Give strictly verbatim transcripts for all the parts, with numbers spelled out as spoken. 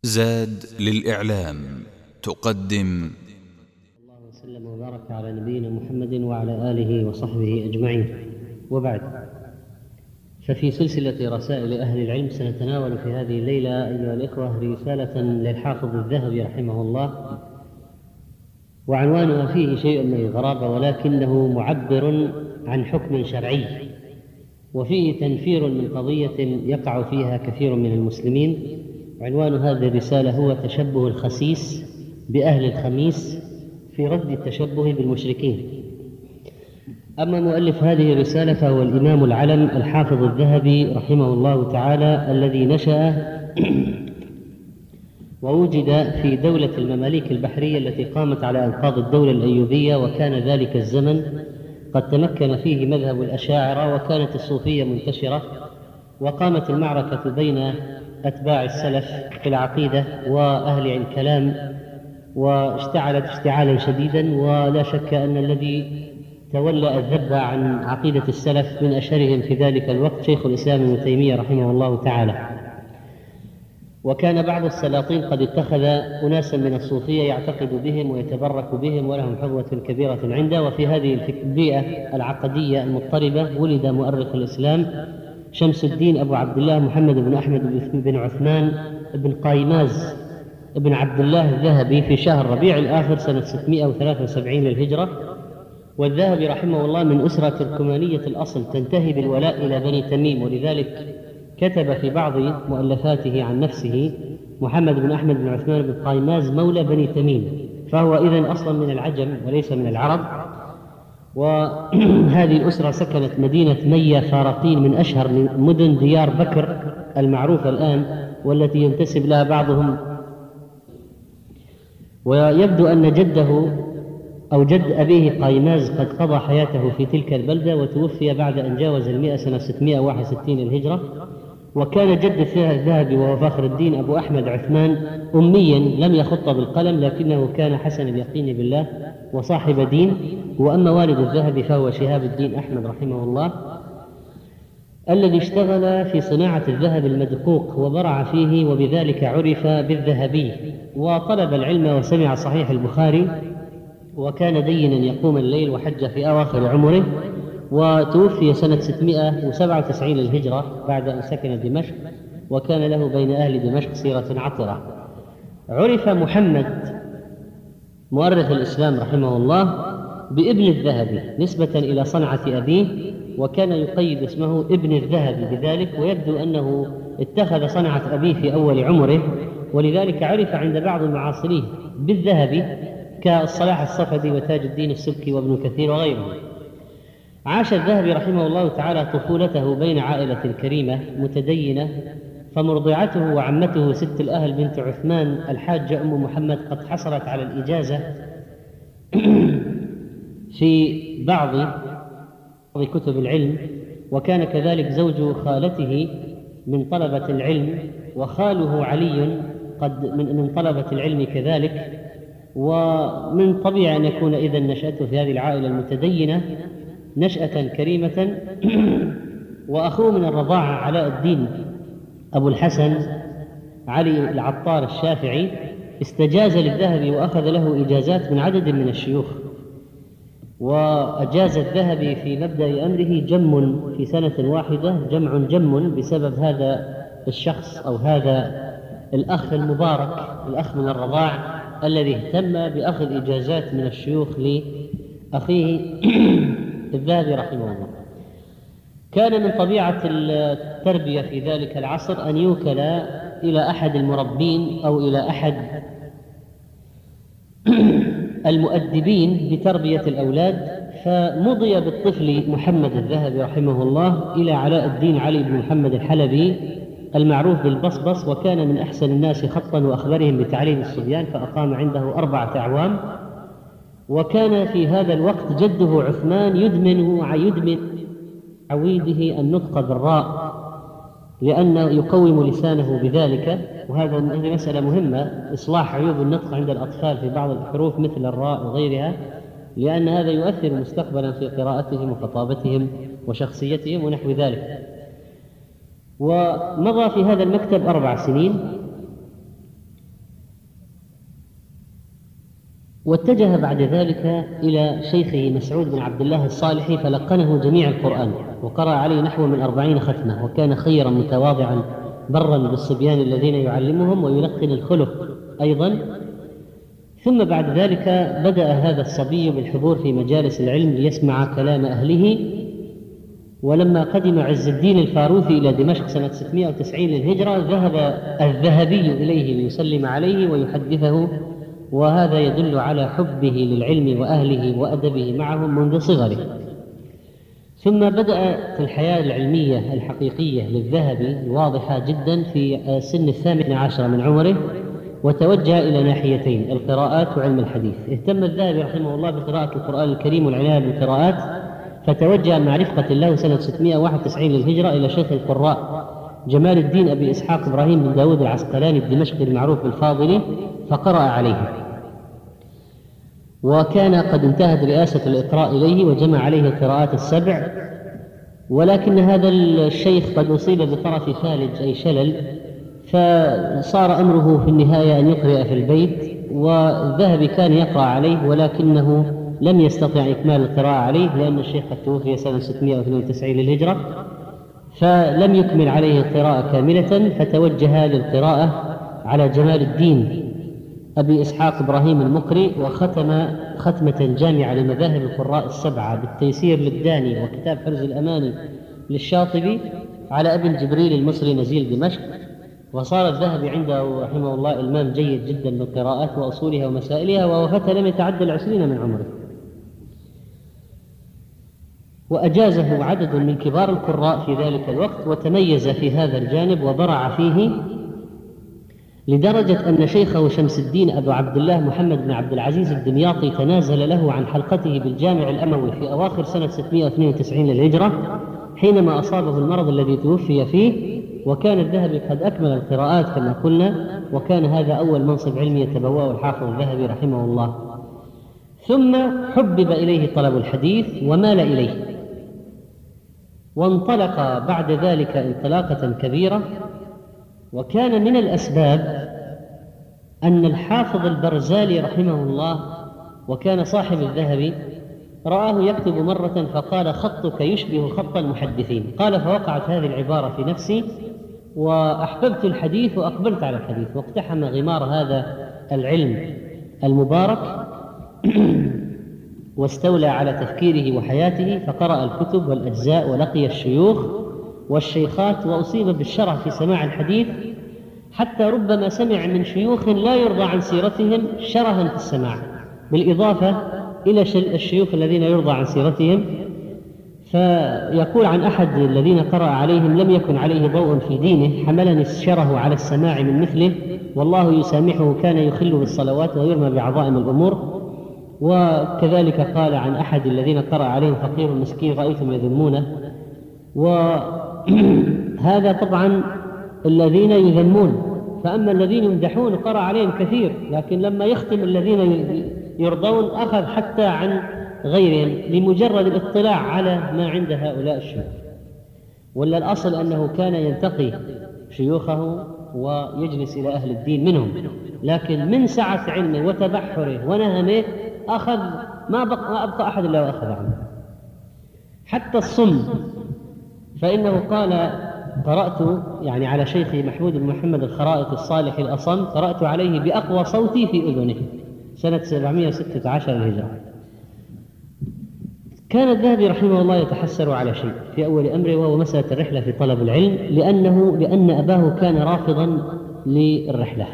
زاد للإعلام تقدم. الله وسلم وبارك على نبينا محمد وعلى آله وصحبه أجمعين، وبعد، ففي سلسلة رسائل أهل العلم سنتناول في هذه الليلة أيها الإخوة رسالة للحافظ الذهبي رحمه الله، وعنوانها فيه شيء من الغرابة ولكنه معبر عن حكم شرعي، وفيه تنفير من قضية يقع فيها كثير من المسلمين. عنوان هذه الرسالة هو تشبه الخسيس بأهل الخميس في رد التشبه بالمشركين. أما مؤلف هذه الرسالة فهو الإمام العلم الحافظ الذهبي رحمه الله تعالى، الذي نشأ ووجد في دولة المماليك البحرية التي قامت على أنقاض الدولة الأيوبية، وكان ذلك الزمن قد تمكن فيه مذهب الأشاعرة وكانت الصوفية منتشرة، وقامت المعركة بين أتباع السلف في العقيدة وأهل الكلام، واشتعلت اشتعالا شديدا، ولا شك أن الذي تولى الذب عن عقيدة السلف من أشهرهم في ذلك الوقت شيخ الإسلام ابن تيمية رحمه الله تعالى. وكان بعض السلاطين قد اتخذ أناسا من الصوفية يعتقد بهم ويتبرك بهم ولهم حظوة كبيرة عنده. وفي هذه البيئة العقدية المضطربة ولد مؤرخ الإسلام شمس الدين أبو عبد الله محمد بن أحمد بن عثمان بن قايماز بن عبد الله الذهبي في شهر ربيع الآخر سنة ستمائة وثلاثة وسبعين للهجرة. والذهبي رحمه الله من أسرة تركمانية الأصل تنتهي بالولاء إلى بني تميم، ولذلك كتب في بعض مؤلفاته عن نفسه محمد بن أحمد بن عثمان بن قايماز مولى بني تميم، فهو إذن أصلا من العجم وليس من العرب. وهذه الأسرة سكنت مدينة مية فارقين من أشهر مدن ديار بكر المعروفة الآن، والتي ينتسب لها بعضهم. ويبدو أن جده أو جد أبيه قايماز قد قضى حياته في تلك البلدة، وتوفي بعد أن جاوز المئة سنة ستمائة وواحد وستين الهجرة. وكان جد الذهبي وهو فخر الدين أبو أحمد عثمان أميا لم يخط بالقلم، لكنه كان حسن اليقين بالله وصاحب دين. وأما والد الذهبي فهو شهاب الدين أحمد رحمه الله، الذي اشتغل في صناعة الذهب المدقوق وبرع فيه، وبذلك عرف بالذهبي. وطلب العلم وسمع صحيح البخاري، وكان دينا يقوم الليل وحج في أواخر عمره، وتوفي سنة ستمائة وسبعة وتسعين للهجرة بعد أن سكن دمشق، وكان له بين أهل دمشق سيرة عطرة. عرف محمد مؤرخ الإسلام رحمه الله بابن الذهبي نسبة إلى صنعة أبيه، وكان يقيد اسمه ابن الذهبي بذلك، ويبدو أنه اتخذ صنعة أبيه في أول عمره، ولذلك عرف عند بعض المعاصرين بالذهبي كالصلاح الصفدي وتاج الدين السبكي وابن كثير وغيرهم. عاش الذهبي رحمه الله تعالى طفولته بين عائلة كريمة متدينة، فمرضعته وعمته ست الأهل بنت عثمان الحاجة أم محمد قد حصلت على الإجازة في بعض كتب العلم، وكان كذلك زوج خالته من طلبة العلم، وخاله علي قد من طلبة العلم كذلك. ومن طبيعي أن يكون إذن نشأته في هذه العائلة المتدينة نشأة كريمة. وأخوه من الرضاعة علاء الدين أبو الحسن علي العطار الشافعي استجاز للذهبي وأخذ له إجازات من عدد من الشيوخ، وأجاز الذهبي في مبدأ أمره جم في سنة واحدة، جمع جم بسبب هذا الشخص أو هذا الأخ المبارك، الأخ من الرضاع الذي اهتم بأخذ إجازات من الشيوخ لأخيه الذهبي رحمه الله. كان من طبيعة التربية في ذلك العصر أن يوكل إلى أحد المربين أو إلى أحد المؤدبين بتربية الأولاد، فمضي بالطفل محمد الذهبي رحمه الله إلى علاء الدين علي بن محمد الحلبي المعروف بالبصبص، وكان من أحسن الناس خطا وأخبرهم بتعليم الصبيان، فأقام عنده أربعة أعوام. وكان في هذا الوقت جده عثمان يدمن يدمن عويده النطق بالراء، لأنه يقوم لسانه بذلك، وهذا مسألة مهمة، إصلاح عيوب النطق عند الأطفال في بعض الحروف مثل الراء وغيرها، لأن هذا يؤثر مستقبلا في قراءتهم وخطابتهم وشخصيتهم ونحو ذلك. ومضى في هذا المكتب أربع سنين، واتجه بعد ذلك إلى شيخه مسعود بن عبد الله الصالحي فلقنه جميع القرآن، وقرأ عليه نحو من أربعين ختمة، وكان خيرا متواضعا برا بالصبيان الذين يعلمهم ويلقن الخلق أيضا. ثم بعد ذلك بدأ هذا الصبي بالحضور في مجالس العلم ليسمع كلام أهله. ولما قدم عز الدين الفاروثي إلى دمشق سنة ستمائة وتسعين للهجرة ذهب الذهبي إليه ليسلم عليه ويحدثه، وهذا يدل على حبه للعلم وأهله وأدبه معهم منذ صغره. ثم بدأت الحياة العلمية الحقيقية للذهبي الواضحة جدا في سن الثامن عشر من عمره، وتوجه إلى ناحيتين: القراءات وعلم الحديث. اهتم الذهبي رحمه الله بقراءة القرآن الكريم والعناية بالقراءات، فتوجه مع رفقة الله سنة ستمائة وواحد وتسعين للهجرة إلى شيخ القراء جمال الدين أبي إسحاق إبراهيم بن داود العسقلاني الدمشقي المعروف بالفاضلي، فقرأ عليه، وكان قد انتهت رئاسة الإقراء إليه وجمع عليه القراءات السبع. ولكن هذا الشيخ قد أصيب بطرف فالج أي شلل، فصار أمره في النهاية أن يقرأ في البيت، والذهبي كان يقرأ عليه ولكنه لم يستطع إكمال القراءة عليه لأن الشيخ قد توفي سنة ستمائة واثنين وتسعين للهجرة، فلم يكمل عليه القراءة كاملة، فتوجه للقراءة على جمال الدين أبي إسحاق إبراهيم المقري، وختم ختمة جامعة لمذاهب القراء السبعة بالتيسير للداني وكتاب حرز الأماني للشاطبي على ابن جبريل المصري نزيل دمشق. وصار الذهبي عنده رحمه الله إلمام جيد جدا بالقراءات وأصولها ومسائلها، ووفاته لم يتعدى العشرين من عمره، وأجازه عدد من كبار القراء في ذلك الوقت، وتميز في هذا الجانب وبرع فيه، لدرجة أن شيخه شمس الدين أبو عبد الله محمد بن عبد العزيز الدمياطي تنازل له عن حلقته بالجامع الأموي في أواخر سنة ستمائة واثنين وتسعين للهجرة حينما أصابه المرض الذي توفي فيه. وكان الذهبي قد أكمل القراءات كما قلنا، وكان هذا أول منصب علمي يتبوأه الحافظ الذهبي رحمه الله. ثم حبب إليه طلب الحديث ومال إليه، وانطلق بعد ذلك انطلاقة كبيرة. وكان من الأسباب أن الحافظ البرزالي رحمه الله، وكان صاحب الذهبي، رآه يكتب مرة فقال: خطك يشبه خط المحدثين. قال: فوقعت هذه العبارة في نفسي وأحببت الحديث وأقبلت على الحديث، واقتحم غمار هذا العلم المبارك واستولى على تفكيره وحياته، فقرأ الكتب والأجزاء ولقي الشيوخ والشيخات، وأصيب بالشرف في سماع الحديث، حتى ربما سمع من شيوخ لا يرضى عن سيرتهم شرها في السماع، بالإضافة إلى الشيوخ الذين يرضى عن سيرتهم. فيقول عن أحد الذين قرأ عليهم: لم يكن عليه ضوء في دينه حملني الشره على السماع من مثله، والله يسامحه، كان يخل بالصلوات ويرمى بعظائم الأمور. وكذلك قال عن أحد الذين قرأ عليهم: فقير مسكين رأيتم يذمونه. وهذا طبعا الذين يذمون، فأما الذين يمدحون قرأ عليهم كثير، لكن لما يختم الذين يرضون أخذ حتى عن غيرهم لمجرد الاطلاع على ما عند هؤلاء الشيوخ. ولا الأصل أنه كان ينتقي شيوخه ويجلس إلى أهل الدين منهم، لكن من سعة علمه وتبحره ونهمه أخذ ما بقى, ما أبقى أحد إلا وأخذ عنه، حتى الصم. فإنه قال: قرأت يعني على شيخي محمود بن محمد الخرائط الصالح الأصم، قرأت عليه بأقوى صوتي في أذنه سنة سبعمائة وستة عشر للهجرة. كان الذهبي رحمه الله يتحسر على شيء في أول أمره، وهو مسألة الرحلة في طلب العلم، لأنه لأن أباه كان رافضا للرحلة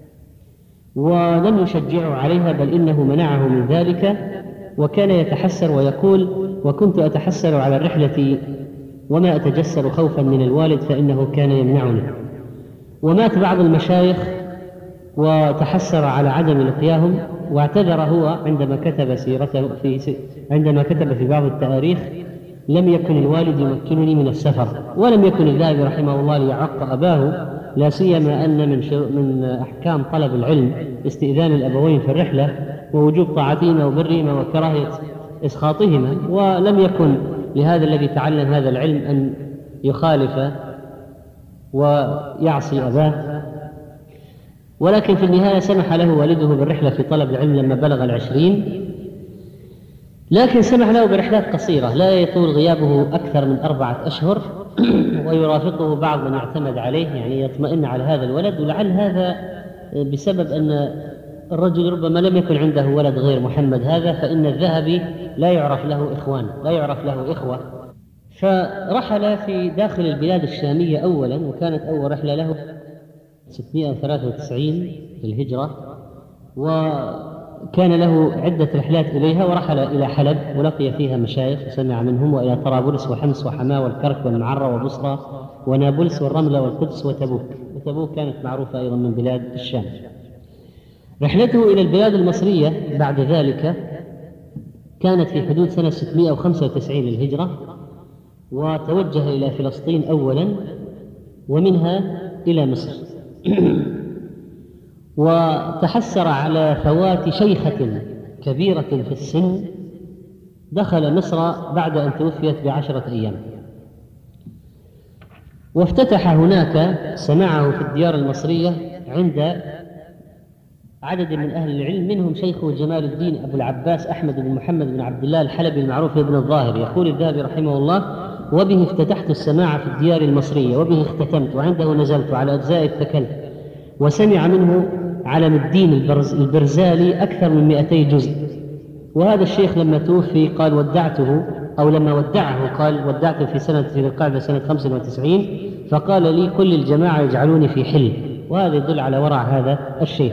ولم يشجعه عليها، بل إنه منعه من ذلك. وكان يتحسر ويقول: وكنت أتحسر على الرحلة وما أتجسر خوفا من الوالد فإنه كان يمنعني. ومات بعض المشايخ وتحسر على عدم لقياهم، واعتذر هو عندما كتب سيرته في عندما كتب في بعض التاريخ: لم يكن الوالد يمكنني من السفر. ولم يكن الذهبي رحمه الله ليعق أباه، لا سيما أن من من أحكام طلب العلم استئذان الأبوين في الرحلة، ووجوب طاعتهما وبرهما وكراهية إسخاطهما. ولم يكن لهذا الذي تعلم هذا العلم أن يخالف ويعصي أباه. ولكن في النهاية سمح له والده بالرحلة في طلب العلم لما بلغ العشرين، لكن سمح له برحلات قصيرة لا يطول غيابه أكثر من أربعة أشهر ويرافقه بعض من يعتمد عليه، يعني يطمئن على هذا الولد. ولعل هذا بسبب أن الرجل ربما لم يكن عنده ولد غير محمد هذا، فإن الذهبي لا يعرف له إخوان، لا يعرف له إخوة، فرحل في داخل البلاد الشامية أولا، وكانت أول رحلة له ستمائة وثلاثة وتسعين للهجرة، وكان له عدة رحلات إليها، ورحل إلى حلب ولقي فيها مشايخ وسمع منهم، وإلى طرابلس وحمص وحماة والكرك والمعرة وبصرى ونابلس والرملة والقدس وتبوك، وتبوك كانت معروفة أيضا من بلاد الشام. رحلته إلى البلاد المصرية بعد ذلك كانت في حدود سنة ستمائة وخمسة وتسعين للهجرة، وتوجه إلى فلسطين أولا ومنها إلى مصر وتحسر على فوات شيخة كبيرة في السن دخل مصر بعد أن توفيت بعشرة أيام، وافتتح هناك سماعه في الديار المصرية عند عدد من أهل العلم، منهم شيخه جمال الدين أبو العباس أحمد بن محمد بن عبد الله الحلبي المعروف ابن الظاهر. يقول الذهبي رحمه الله: وبه افتتحت السماع في الديار المصرية، وبه اختتمت، وعنده نزلت على أجزاء التكلف. وسمع منه علم الدين البرز البرزالي أكثر من مئتي جزء. وهذا الشيخ لما توفي قال ودعته، أو لما ودعه قال ودعته في سنة ذي القعدة سنة خمسة وتسعين، فقال لي كل الجماعة يجعلوني في حل. وهذا يدل على ورع هذا الشيخ.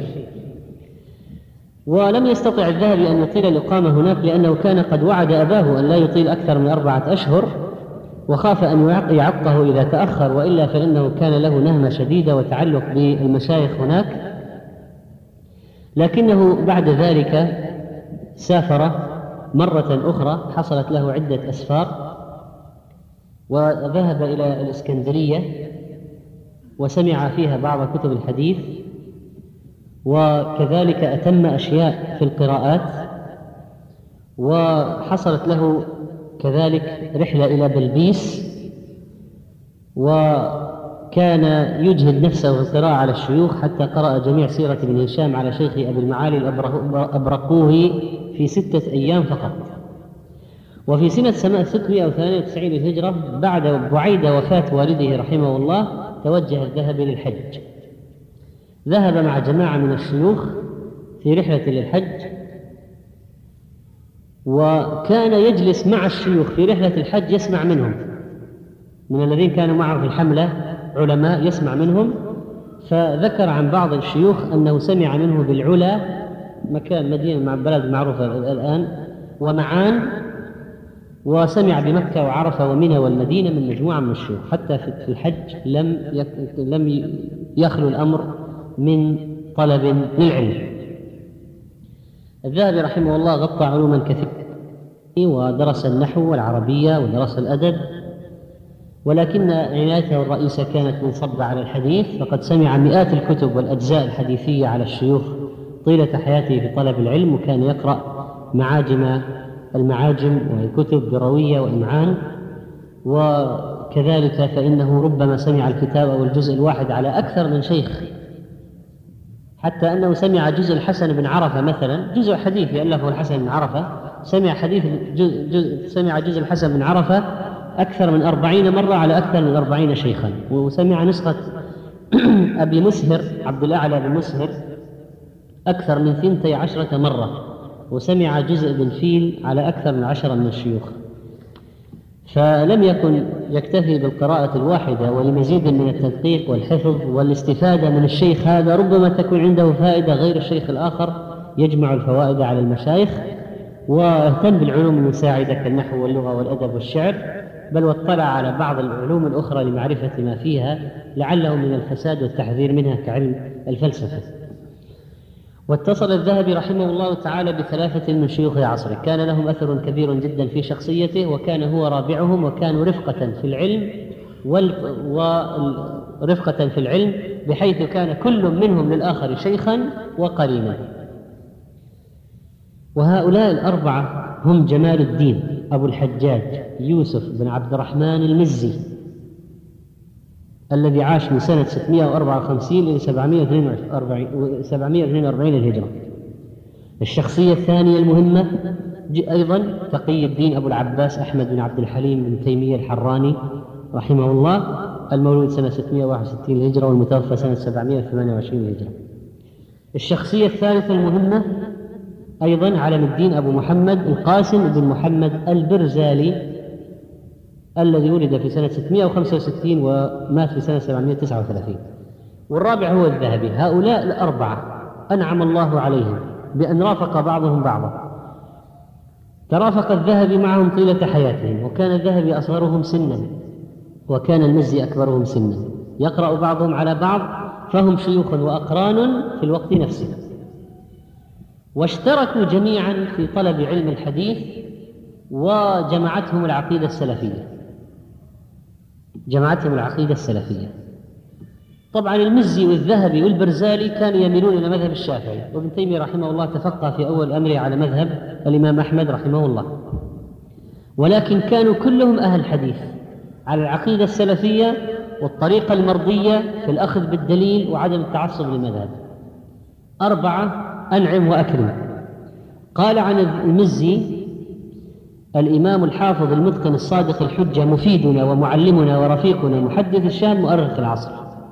ولم يستطع الذهبي أن يطيل الإقامة هناك، لأنه كان قد وعد أباه أن لا يطيل أكثر من أربعة أشهر، وخاف أن يعقه إذا تأخر، وإلا فإنه كان له نهمة شديدة وتعلق بالمشايخ هناك. لكنه بعد ذلك سافر مرة أخرى، حصلت له عدة أسفار، وذهب إلى الإسكندرية وسمع فيها بعض كتب الحديث، وكذلك أتم أشياء في القراءات. وحصلت له كذلك رحلة إلى بلبيس، وكان يجهد نفسه في القراءة على الشيوخ حتى قرأ جميع سيرة ابن هشام على شيخ أبي المعالي الأبرقوهي في ستة أيام فقط. وفي سنة ستمائة وثمانية وتسعين للهجرة بعد بعيد وفاة والده رحمه الله توجه الذهبي للحج. ذهب مع جماعة من الشيوخ في رحلة للحج، وكان يجلس مع الشيوخ في رحلة الحج يسمع منهم، من الذين كانوا معه في الحملة علماء يسمع منهم. فذكر عن بعض الشيوخ أنه سمع منه بالعلا، مكان مدينة مع بلد معروفة الآن، ومعان، وسمع بمكة وعرفة ومنى والمدينة من مجموعة من الشيوخ. حتى في الحج لم لم يخلو الأمر من طلب للعلم. الذهبي رحمه الله غطى علوما كثيرة، ودرس النحو والعربية ودرس الأدب، ولكن عنايته الرئيسة كانت منصبة على الحديث، فقد سمع مئات الكتب والأجزاء الحديثية على الشيوخ طيلة حياته في طلب العلم، وكان يقرأ معاجم المعاجم وكتب دروية وإمعان. وكذلك فإنه ربما سمع الكتاب أو الجزء الواحد على أكثر من شيخ، حتى أنه سمع جزء الحسن بن عرفة مثلا، جزء حديث يألفه الحسن بن عرفة، سمع حديث جزء جزء سمع جزء الحسن بن عرفة أكثر من أربعين مرة على أكثر من أربعين شيخا. وسمع نسخة أبي مسهر عبد الأعلى بن مسهر أكثر من ثنتي عشرة مرة، وسمع جزء بن فيل على أكثر من عشرة من الشيوخ. فلم يكن يكتفي بالقراءة الواحدة، ولمزيد من التدقيق والحفظ والاستفادة من الشيخ هذا ربما تكون عنده فائدة غير الشيخ الآخر، يجمع الفوائد على المشايخ، واهتم بالعلوم المساعدة كالنحو واللغة والأدب والشعر، بل واطلع على بعض العلوم الأخرى لمعرفة ما فيها لعله من الفساد والتحذير منها كعلم الفلسفة. واتصل الذهبي رحمه الله تعالى بثلاثة من شيوخ عصره كان لهم أثر كبير جدا في شخصيته، وكان هو رابعهم، وكانوا رفقة في العلم ورفقة في العلم بحيث كان كل منهم للآخر شيخا وقرينا. وهؤلاء الأربعة هم جمال الدين أبو الحجاج يوسف بن عبد الرحمن المزي، الذي عاش من سنة ستمائة وأربعة وخمسين إلى سبعمائة واثنين وأربعين الهجرة. الشخصية الثانية المهمة أيضا تقي الدين أبو العباس أحمد بن عبد الحليم بن تيمية الحراني رحمه الله، المولود سنة ستمائة وواحد وستين الهجرة والمتوفى سنة سبعمائة وثمانية وعشرين الهجرة. الشخصية الثالثة المهمة أيضا علم الدين أبو محمد القاسم بن محمد البرزالي الذي ولد في سنة ستمائة وخمسة وستين ومات في سنة سبعمائة وتسعة وثلاثين. والرابع هو الذهبي. هؤلاء الأربعة أنعم الله عليهم بأن رافق بعضهم بعضا. ترافق الذهبي معهم طيلة حياتهم، وكان الذهبي أصغرهم سنا وكان المزي أكبرهم سنا، يقرأ بعضهم على بعض، فهم شيوخ وأقران في الوقت نفسه، واشتركوا جميعا في طلب علم الحديث، وجمعتهم العقيدة السلفية جمعتهم العقيدة السلفية. طبعا المزي والذهبي والبرزالي كانوا يميلون إلى مذهب الشافعي، وابن تيمية رحمه الله تفقه في أول أمره على مذهب الإمام أحمد رحمه الله، ولكن كانوا كلهم أهل حديث على العقيدة السلفية والطريقة المرضية في الأخذ بالدليل وعدم التعصب للمذهب. أربعة أنعم وأكرم. قال عن المزي: الإمام الحافظ المتقن الصادق الحجة مفيدنا ومعلمنا ورفيقنا محدث الشام مؤرخ العصر.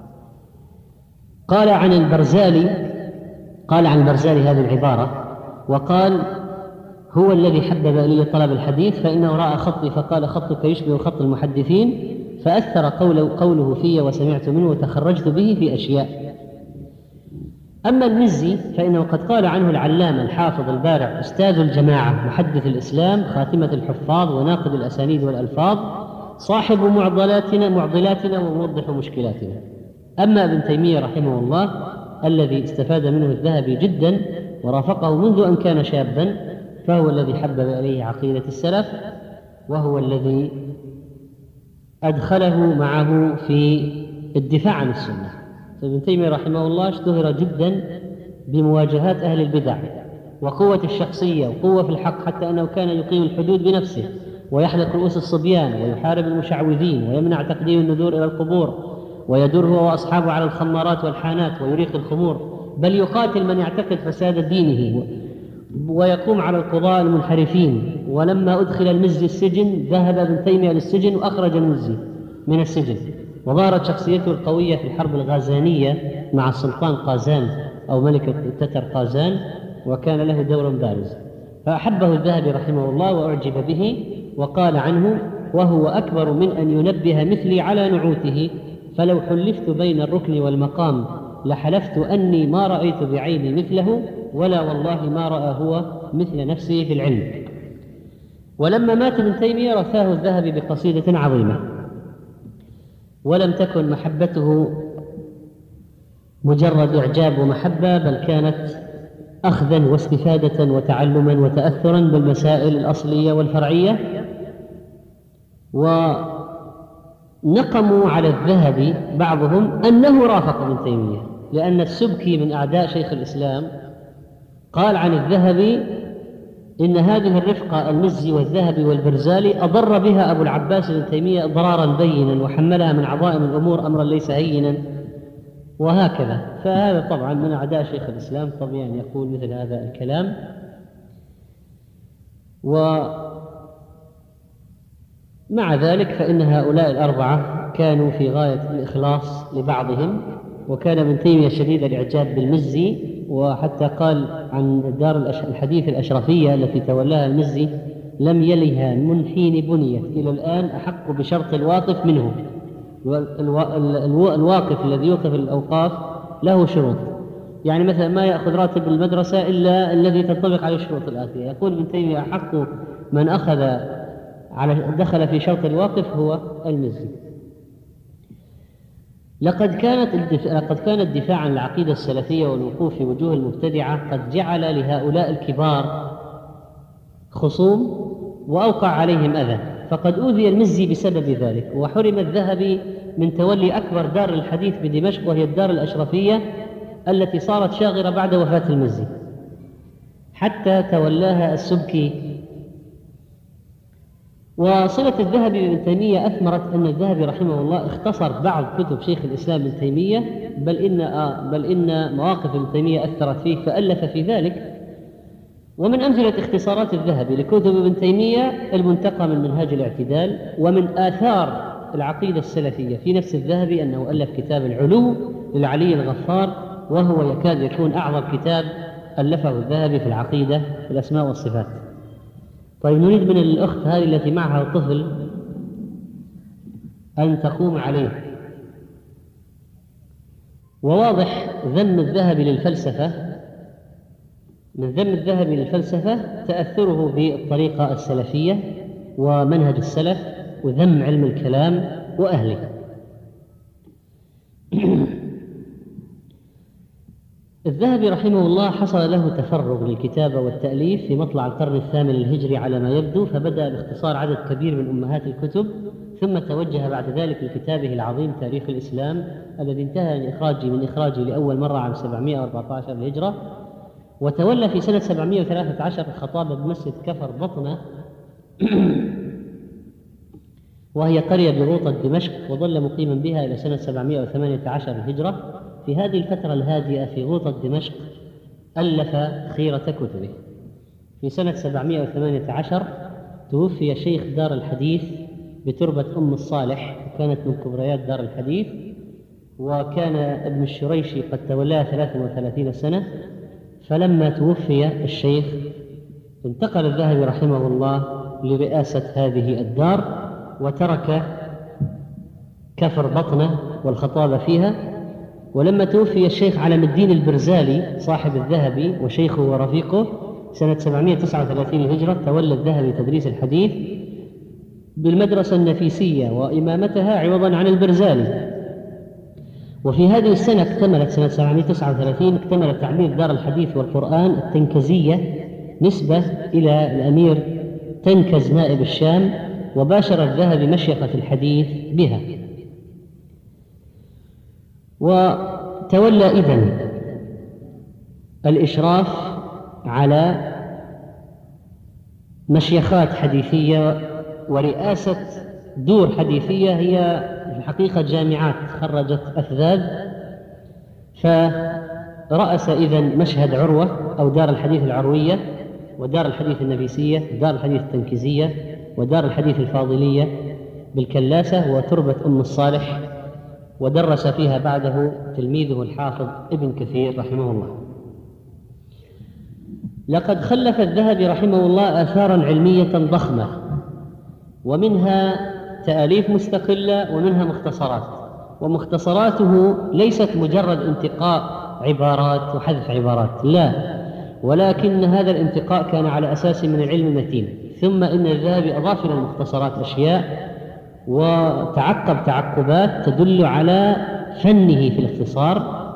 قال عن البرزالي قال عن البرزالي هذه العبارة وقال: هو الذي حبب إلي طلب الحديث، فإنه رأى خطي فقال: خطك يشبه خط المحدثين، فأثر قوله, قوله في وسمعت منه وتخرجت به في أشياء. أما المزي فإنه قد قال عنه العلامة الحافظ البارع أستاذ الجماعة محدث الإسلام خاتمة الحفاظ وناقد الأسانيد والألفاظ صاحب معضلاتنا معضلاتنا وموضح مشكلاتنا. أما ابن تيمية رحمه الله الذي استفاد منه الذهبي جدا ورافقه منذ أن كان شابا، فهو الذي حبب إليه عقيدة السلف، وهو الذي أدخله معه في الدفاع عن السنة. ابن تيمية رحمه الله اشتهر جدا بمواجهات أهل البدع وقوة الشخصية وقوة في الحق، حتى أنه كان يقيم الحدود بنفسه ويحلق رؤوس الصبيان ويحارب المشعوذين ويمنع تقديم النذور إلى القبور ويدور هو وأصحابه على الخمارات والحانات ويريق الخمور، بل يقاتل من يعتقد فساد دينه ويقوم على القضاء المنحرفين. ولما أدخل المزي السجن ذهب ابن تيمية للسجن وأخرج المزي من السجن، وظهرت شخصيته القوية في الحرب الغازانية مع السلطان قازان أو ملك التتر قازان، وكان له دور بارز، فأحبه الذهبي رحمه الله وأعجب به، وقال عنه: وهو أكبر من أن ينبه مثلي على نعوته، فلو حلفت بين الركن والمقام لحلفت أني ما رأيت بعيني مثله، ولا والله ما رأى هو مثل نفسه في العلم. ولما مات ابن تيمية رثاه الذهبي بقصيدة عظيمة، ولم تكن محبته مجرد إعجاب ومحبة، بل كانت أخذا واستفادة وتعلما وتأثرا بالمسائل الأصلية والفرعية. ونقموا على الذهبي بعضهم أنه رافق ابن تيمية، لأن السبكي من أعداء شيخ الإسلام قال عن الذهبي إن هذه الرفقة المزي والذهبي والبرزالي أضر بها أبو العباس ابن تيمية ضرارا بينا وحملها من عظائم الأمور أمرا ليس هينا، وهكذا. فهذا طبعا من أعداء شيخ الإسلام طبيعي أن يقول مثل هذا الكلام. ومع ذلك فإن هؤلاء الأربعة كانوا في غاية الإخلاص لبعضهم، وكان ابن تيمية شديد الإعجاب بالمزي، وحتى قال عن دار الحديث الأشرفية التي تولاها المزي: لم يلها من حين بنيت إلى الآن أحق بشرط الواقف منه. الواقف الذي يوقف الأوقاف له شروط، يعني مثلا ما يأخذ راتب المدرسة إلا الذي تنطبق عليه الشروط الآتية. يقول ابن تيمية: أحق من أخذ على دخل في شرط الواقف هو المزي. لقد كانت الدفاع قد كان الدفاع عن العقيدة السلفية والوقوف في وجوه المبتدعة قد جعل لهؤلاء الكبار خصوم وأوقع عليهم أذى، فقد أوذي المزي بسبب ذلك، وحرم الذهبي من تولي أكبر دار الحديث بدمشق، وهي الدار الأشرفية التي صارت شاغرة بعد وفاة المزي، حتى تولاها السبكي وصلة الذهبي بابن تيمية أثمرت أن الذهبي رحمه الله اختصر بعض كتب شيخ الإسلام ابن تيمية، بل إن آه بل إن مواقف ابن تيمية أثرت فيه فألف في ذلك. ومن أمثلة اختصارات الذهبي لكتب ابن تيمية المنتقى من منهاج الاعتدال. ومن آثار العقيدة السلفية في نفس الذهبي أنه ألف كتاب العلو للعلي الغفار، وهو يكاد يكون أعظم كتاب ألفه الذهبي في العقيدة في الأسماء والصفات. طيب، نريد من الأخت هذه التي معها طفل أن تقوم عليه. وواضح ذم الذهبي للفلسفة، من ذم الذهبي للفلسفة تأثره بالطريقة السلفية ومنهج السلف وذم علم الكلام وأهله. الذهبي رحمه الله حصل له تفرغ للكتابة والتأليف في مطلع القرن الثامن الهجري على ما يبدو، فبدأ باختصار عدد كبير من أمهات الكتب، ثم توجه بعد ذلك لكتابه العظيم تاريخ الإسلام الذي انتهى من إخراجه من إخراجه لأول مرة عام سبعمائة وأربعة عشر للهجرة. وتولى في سنة سبعمائة وثلاثة عشر الخطابة بمسجد كفر بطنة وهي قرية بغوطة دمشق، وظل مقيما بها إلى سنة سبعمائة وثمانية عشر الهجرة. في هذه الفترة الهادئة في غوطة دمشق ألف خيرة كتبه. في سنة سبعمائة وثمانية عشر توفي شيخ دار الحديث بتربة أم الصالح، وكانت من كبريات دار الحديث، وكان ابن الشريشي قد تولاها ثلاث وثلاثين سنة. فلما توفي الشيخ انتقل الذهبي رحمه الله لرئاسة هذه الدار، وترك كفر بطنة والخطابة فيها. ولما توفي الشيخ علم الدين البرزالي صاحب الذهبي وشيخه ورفيقه سنة سبعمائة وتسعة وثلاثين الهجرة، تولى الذهبي تدريس الحديث بالمدرسة النفيسية وإمامتها عوضا عن البرزالي. وفي هذه السنة اكتملت سنة سبعمائة وتسعة وثلاثين اكتمل تعليم دار الحديث والقرآن التنكزية نسبة إلى الأمير تنكز نائب الشام، وباشر الذهبي مشيخة الحديث بها. وتولى إذن الإشراف على مشيخات حديثية ورئاسة دور حديثية هي في الحقيقة جامعات خرجت أفذاذ. فرأس إذن مشهد عروة أو دار الحديث العروية، ودار الحديث النفيسية، ودار الحديث التنكيزية، ودار الحديث الفاضلية بالكلاسة، وتربة أم الصالح، ودرس فيها بعده تلميذه الحافظ ابن كثير رحمه الله. لقد خلف الذهبي رحمه الله آثارا علمية ضخمة، ومنها تأليف مستقلة ومنها مختصرات. ومختصراته ليست مجرد انتقاء عبارات وحذف عبارات، لا، ولكن هذا الانتقاء كان على أساس من العلم المتين. ثم إن الذهبي أضاف إلى المختصرات أشياء وتعقب تعقبات تدل على فنه في الاختصار.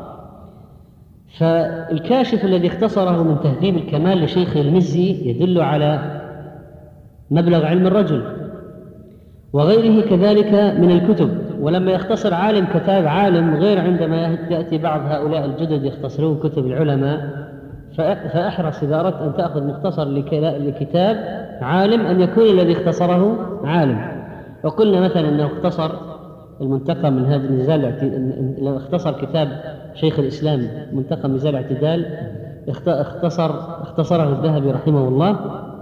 فالكاشف الذي اختصره من تهذيب الكمال لشيخ المزي يدل على مبلغ علم الرجل، وغيره كذلك من الكتب. ولما يختصر عالم كتاب عالم غير عندما يأتي بعض هؤلاء الجدد يختصرون كتب العلماء، فأحرص إذا أردت أن تأخذ مختصر لكتاب عالم أن يكون الذي اختصره عالم. وقلنا مثلا أنه اختصر المنتقى من هذا النزال، لو اختصر كتاب شيخ الإسلام منتقى ميزان الاعتدال اختصر اختصره الذهبي رحمه الله.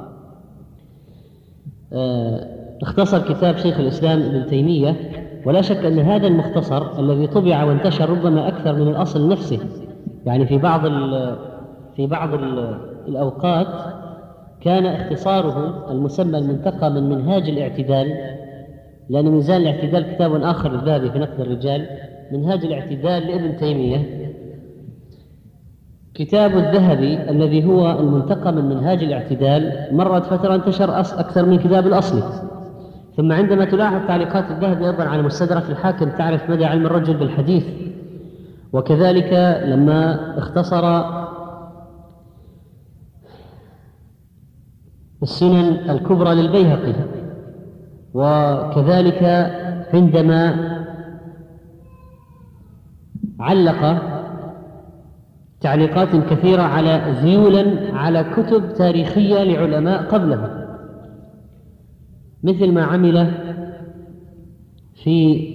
اختصر كتاب شيخ الإسلام ابن تيمية، ولا شك أن هذا المختصر الذي طبع وانتشر ربما أكثر من الأصل نفسه. يعني في بعض في بعض الأوقات كان اختصاره المسمى المنتقى من منهاج الاعتدال، لأن ميزان الاعتدال كتاب آخر للذهبي في نقد الرجال، منهاج الاعتدال لابن تيمية. كتاب الذهبي الذي هو المنتقى من منهاج الاعتدال مرت فترة انتشر أكثر من كتاب الأصلي. ثم عندما تلاحظ تعليقات الذهبي أيضا على مستدرك الحاكم تعرف مدى علم الرجل بالحديث. وكذلك لما اختصر السنن الكبرى للبيهقي، وكذلك عندما علق تعليقات كثيرة على ذيولا على كتب تاريخية لعلماء قبله. مثل ما عمل في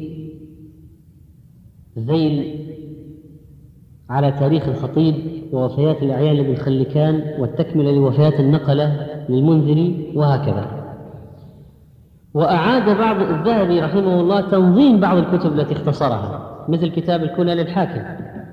ذيل على تاريخ الخطيب ووفيات الأعيان لابن خلكان، والتكملة لوفيات النقلة للمنذري، وهكذا. وأعاد بعض الذهبي رحمه الله تنظيم بعض الكتب التي اختصرها، مثل كتاب الكنى للحاكم،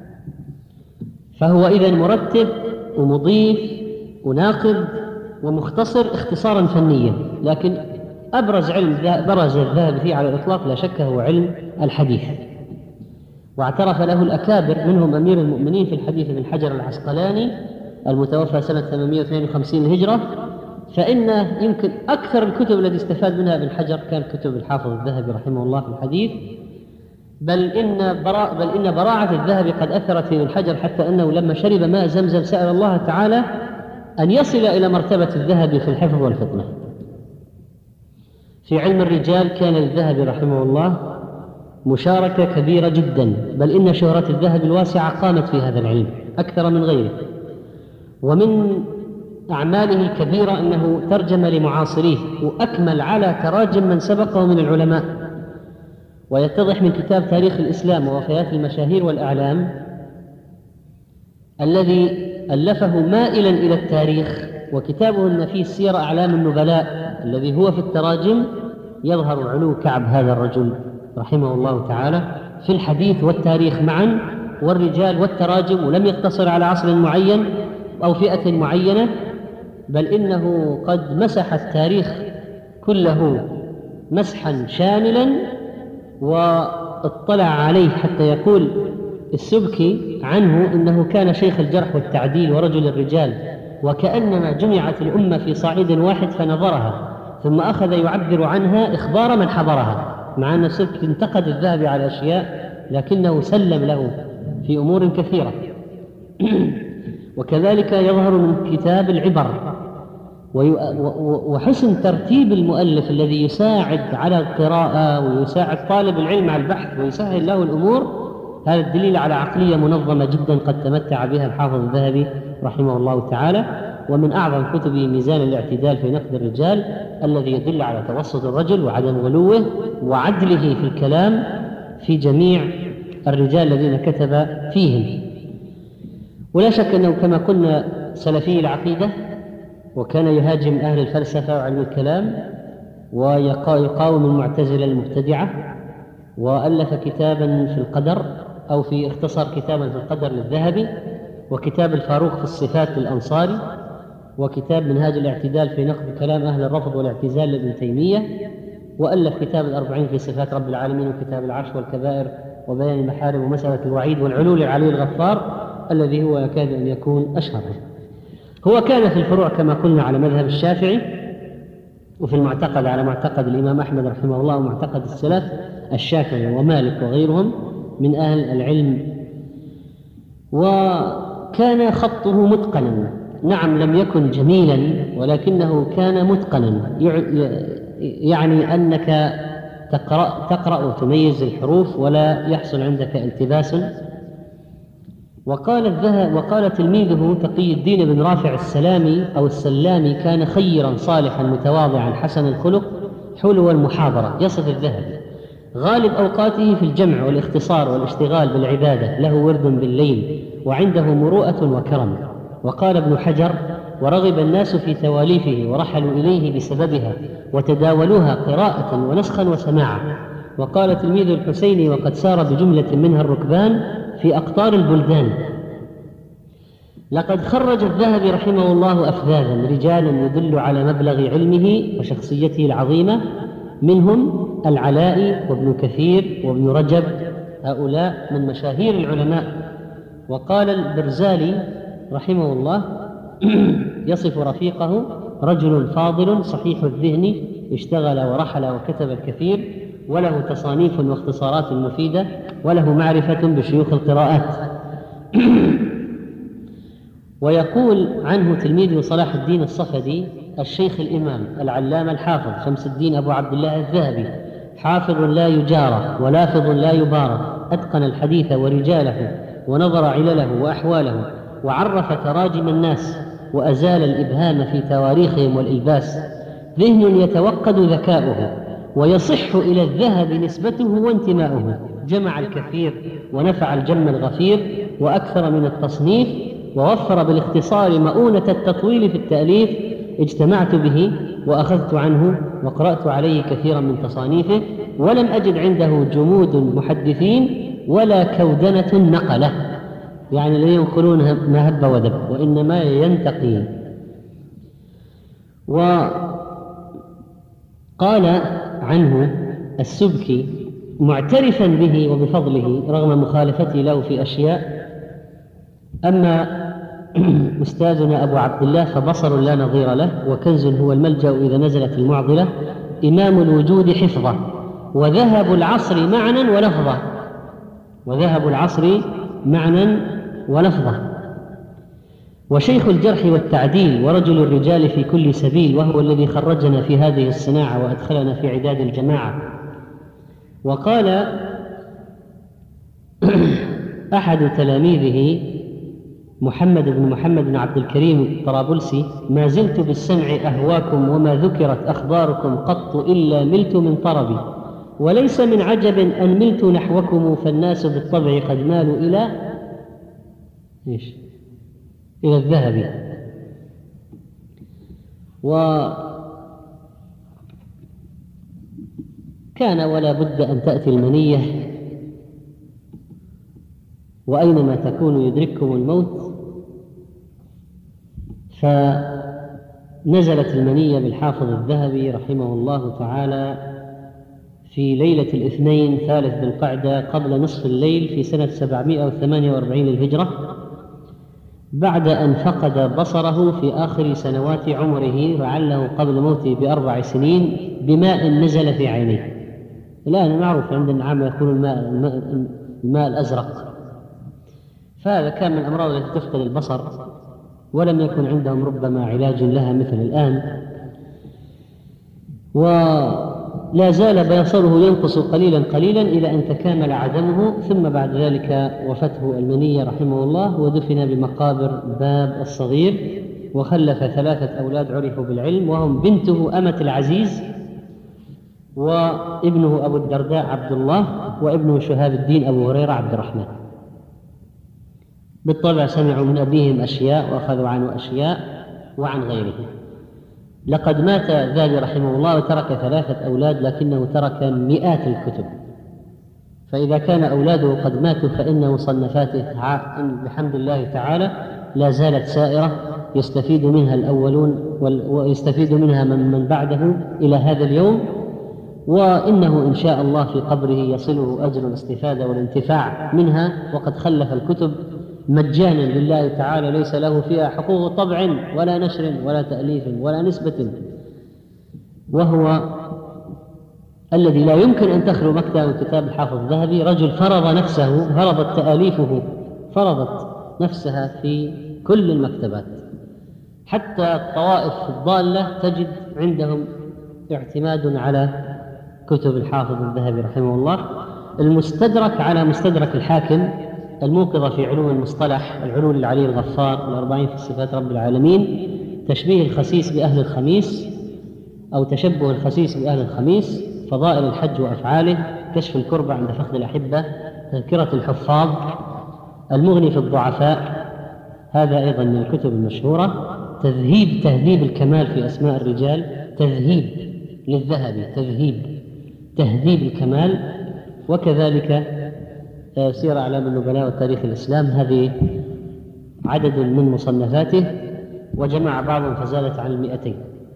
فهو إذن مرتب ومضيف وناقد ومختصر اختصارا فنيا، لكن أبرز علم برز الذهبي فيه على الإطلاق لا شك هو علم الحديث، واعترف له الأكابر، منهم أمير المؤمنين في الحديث ابن حجر العسقلاني المتوفى سنة ثمانمائة واثنين وخمسين الهجرة، فإن يمكن أكثر الكتب التي استفاد منها ابن حجر كان كتب الحافظ الذهبي رحمه الله في الحديث، بل إن, براء بل إن براعة الذهبي قد أثرت في ابن حجر، حتى أنه لما شرب ماء زمزم سأل الله تعالى أن يصل إلى مرتبة الذهبي في الحفظ والفطنة. في علم الرجال كان للذهبي رحمه الله مشاركة كبيرة جدا، بل إن شهرة الذهبي الواسعة قامت في هذا العلم أكثر من غيره. ومن أعماله الكبيرة أنه ترجم لمعاصريه وأكمل على تراجم من سبقه من العلماء، ويتضح من كتاب تاريخ الإسلام ووفيات المشاهير والأعلام الذي ألفه مائلا إلى التاريخ، وكتابه النفيس سير أعلام النبلاء الذي هو في التراجم، يظهر علو كعب هذا الرجل رحمه الله تعالى في الحديث والتاريخ معا، والرجال والتراجم، ولم يقتصر على عصر معين أو فئة معينة، بل إنه قد مسح التاريخ كله مسحا شاملا واطلع عليه، حتى يقول السبكي عنه إنه كان شيخ الجرح والتعديل ورجل الرجال، وكأنما جمعت الأمة في صعيد واحد فنظرها، ثم أخذ يعبر عنها إخبار من حضرها، مع أن السبكي انتقد الذهبي على أشياء لكنه سلم له في أمور كثيرة. وكذلك يظهر من كتاب العبر وحسن ترتيب المؤلف الذي يساعد على القراءة ويساعد طالب العلم على البحث ويسهل له الأمور، هذا الدليل على عقلية منظمة جدا قد تمتع بها الحافظ الذهبي رحمه الله تعالى. ومن أعظم كتبه ميزان الاعتدال في نقد الرجال، الذي يدل على توسط الرجل وعدم غلوه وعدله في الكلام في جميع الرجال الذين كتب فيهم. ولا شك أنه كما قلنا سلفي العقيدة، وكان يهاجم أهل الفلسفة وعلم الكلام ويقاوم المعتزلة المبتدعة، وألف كتابا في القدر أو في اختصر كتابا في القدر للذهبي، وكتاب الفاروق في الصفات للأنصاري، وكتاب منهاج الاعتدال في نقد كلام أهل الرفض والاعتزال لابن تيمية، وألف كتاب الأربعين في صفات رب العالمين، وكتاب العرش والكبائر وبيان المحارم ومسألة الوعيد والعلو للعلي الغفار الذي هو يكاد أن يكون أشهر. هو كان في الفروع كما قلنا على مذهب الشافعي، وفي المعتقد على معتقد الإمام أحمد رحمه الله ومعتقد السلف الشافعي ومالك وغيرهم من أهل العلم. وكان خطه متقنا، نعم لم يكن جميلا ولكنه كان متقنا، يعني أنك تقرأ, تقرأ وتميز الحروف ولا يحصل عندك التباس. وقال الذهب وقال تلميذه تقي الدين بن رافع السلامي أو السلامي: كان خيرا صالحا متواضعا حسن الخلق حلو المحاضرة. يصف الذهبي غالب أوقاته في الجمع والاختصار والاشتغال بالعبادة، له ورد بالليل وعنده مروءة وكرم. وقال ابن حجر: ورغب الناس في تواليفه ورحلوا إليه بسببها وتداولوها قراءة ونسخا وسماعا. وقال تلميذ الحسيني: وقد سار بجملة منها الركبان في أقطار البلدان. لقد خرج الذهبي رحمه الله أفذاذا رجالا يدل على مبلغ علمه وشخصيته العظيمة، منهم العلائي وابن كثير وابن رجب، هؤلاء من مشاهير العلماء. وقال البرزالي رحمه الله يصف رفيقه: رجل فاضل صحيح الذهن اشتغل ورحل وكتب الكثير، وله تصانيف واختصارات مفيدة، وله معرفة بشيوخ القراءات. ويقول عنه تلميذه صلاح الدين الصفدي: الشيخ الإمام العلامة الحافظ شمس الدين أبو عبد الله الذهبي حافظ لا يجارى ولافظ لا يبارى، أتقن الحديث ورجاله ونظر علله وأحواله، وعرف تراجم الناس وأزال الإبهام في تواريخهم والإلباس. ذهن يتوقد ذكاؤه ويصح إلى الذهب نسبته وانتماؤه، جمع الكثير ونفع الجم الغفير وأكثر من التصنيف، ووفر بالاختصار مؤونة التطويل في التأليف، اجتمعت به وأخذت عنه وقرأت عليه كثيرا من تصانيفه، ولم أجد عنده جمود محدثين ولا كودنة نقلة، يعني لا ينقلون ما هب ودب، وإنما ينتقي. وقال عنه السبكي معترفا به وبفضله رغم مخالفتي له في أشياء: أما أستاذنا أبو عبد الله فبصر لا نظير له، وكنز هو الملجأ إذا نزلت المعضلة، إمام الوجود حفظه، وذهب العصر معنى ولفظه، وذهب العصر معنى ولفظه، وشيخ الجرح والتعديل، ورجل الرجال في كل سبيل، وهو الذي خرجنا في هذه الصناعة وأدخلنا في عداد الجماعة. وقال أحد تلاميذه محمد بن محمد بن عبد الكريم الطرابلسي: ما زلت بالسمع أهواكم وما ذكرت أخباركم قط إلا ملت من طربي، وليس من عجب أن ملت نحوكم، فالناس بالطبع قد مالوا إلى إيش؟ إلى الذهب. وكان ولا بد أن تأتي المنية، وأينما تكونوا يدرككم الموت، فنزلت المنية بالحافظ الذهبي رحمه الله تعالى في ليلة الاثنين ثالث ذي القعدة قبل نصف الليل في سنة سبعمائة وثمانية وأربعين للهجرة، بعد أن فقد بصره في آخر سنوات عمره لعله قبل موته بأربع سنين بماء نزل في عينيه. الآن معروف عند العامة يكون الماء, الماء, الماء الأزرق، فهذا كان من الأمراض التي تفقد البصر، ولم يكن عندهم ربما علاج لها مثل الآن، ولا زال بصره ينقص قليلا قليلا إلى أن تكامل عدمه، ثم بعد ذلك وفته المنية رحمه الله، ودفن بمقابر باب الصغير، وخلف ثلاثة أولاد عرفوا بالعلم، وهم بنته أمة العزيز، وابنه أبو الدرداء عبد الله، وابنه شهاب الدين أبو هريرة عبد الرحمن. بالطبع سمعوا من أبيهم أشياء وأخذوا عنه أشياء وعن غيره. لقد مات الذهبي رحمه الله وترك ثلاثة أولاد، لكنه ترك مئات الكتب، فإذا كان أولاده قد ماتوا فإن مصنفاته بحمد الله تعالى لا زالت سائرة، يستفيد منها الأولون ويستفيد منها من, من بعده إلى هذا اليوم، وإنه إن شاء الله في قبره يصله أجر الاستفادة والانتفاع منها، وقد خلف الكتب مجانا لله تعالى، ليس له فيها حقوق طبع ولا نشر ولا تأليف ولا نسبة، وهو الذي لا يمكن أن تخلو مكتبة كتاب الحافظ الذهبي. رجل فرض نفسه، فرضت تأليفه، فرضت نفسها في كل المكتبات، حتى الطوائف الضالة تجد عندهم اعتماد على كتب الحافظ الذهبي رحمه الله. المستدرك على مستدرك الحاكم، الموقظة في علوم المصطلح، العلول العلي الغفار، الأربعين في صفات رب العالمين، تشبيه الخسيس بأهل الخميس أو تشبه الخسيس بأهل الخميس، فضائل الحج وأفعاله، كشف الكربة عند فقد الأحبة، تذكرة الحفاظ، المغني في الضعفاء، هذا أيضا من الكتب المشهورة، تذهيب تهذيب الكمال في أسماء الرجال، تذهيب للذهبي، تذهيب تهذيب الكمال، وكذلك سير أعلام النبلاء وتاريخ الإسلام. هذه عدد من مصنفاته، وجمع بعضهم فزادت عن المئتين.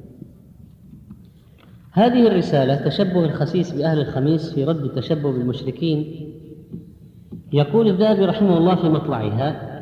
هذه الرسالة تشبه الخسيس بأهل الخميس في رد التشبه بالمشركين، يقول الذهبي رحمه الله في مطلعها: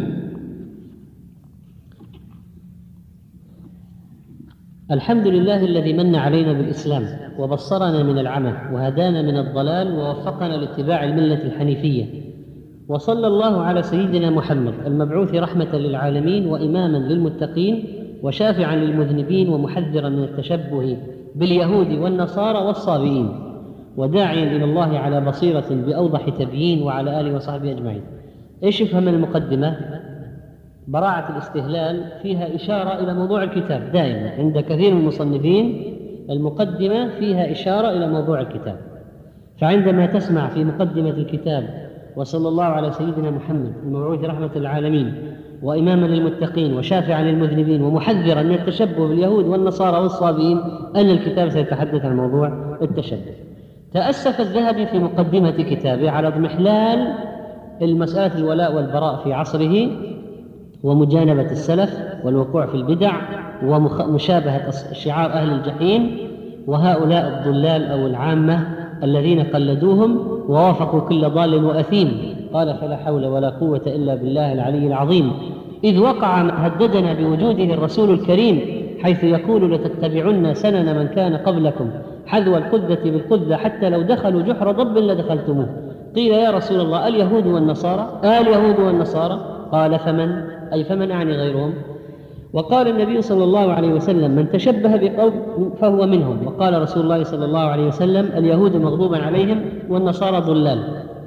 الحمد لله الذي من علينا بالإسلام وبصرنا من العمى وهدانا من الضلال ووفقنا لاتباع الملة الحنيفية، وصلى الله على سيدنا محمد المبعوث رحمة للعالمين وإماما للمتقين وشافعا للمذنبين ومحذرا من التشبه باليهود والنصارى والصابئين، وداعيا إلى الله على بصيرة بأوضح تبيين، وعلى آله وصحبه أجمعين. إيش يفهم المقدمة؟ براعة الاستهلال فيها إشارة إلى موضوع الكتاب دائما عند كثير من المصنفين، المقدمة فيها إشارة إلى موضوع الكتاب. فعندما تسمع في مقدمة الكتاب وصلى الله على سيدنا محمد المبعوث رحمة العالمين وإماما للمتقين وشافعا للمذنبين ومحذرا من التشبه باليهود والنصارى والصابئين، أن الكتاب سيتحدث عن موضوع التشبه. تأسف الذهبي في مقدمة كتابه على اضمحلال المسألة الولاء والبراء في عصره ومجانبة السلف والوقوع في البدع ومشابهة شعار أهل الجحيم وهؤلاء الضلال أو العامة الذين قلدوهم ووافقوا كل ضال وأثيم. قال: فلا حول ولا قوة إلا بالله العلي العظيم، إذ وقع هددنا بوجوده الرسول الكريم حيث يقول: لتتبعن سنن من كان قبلكم حذو القذة بالقذة حتى لو دخلوا جحر ضب لدخلتموه. قيل: يا رسول الله اليهود والنصارى؟ آه اليهود والنصارى. قال: فمن؟ أي فمن أعني غيرهم. وقال النبي صلى الله عليه وسلم: من تشبه بقوم فهو منهم. وقال رسول الله صلى الله عليه وسلم: اليهود مغضوب عليهم والنصارى ضلال.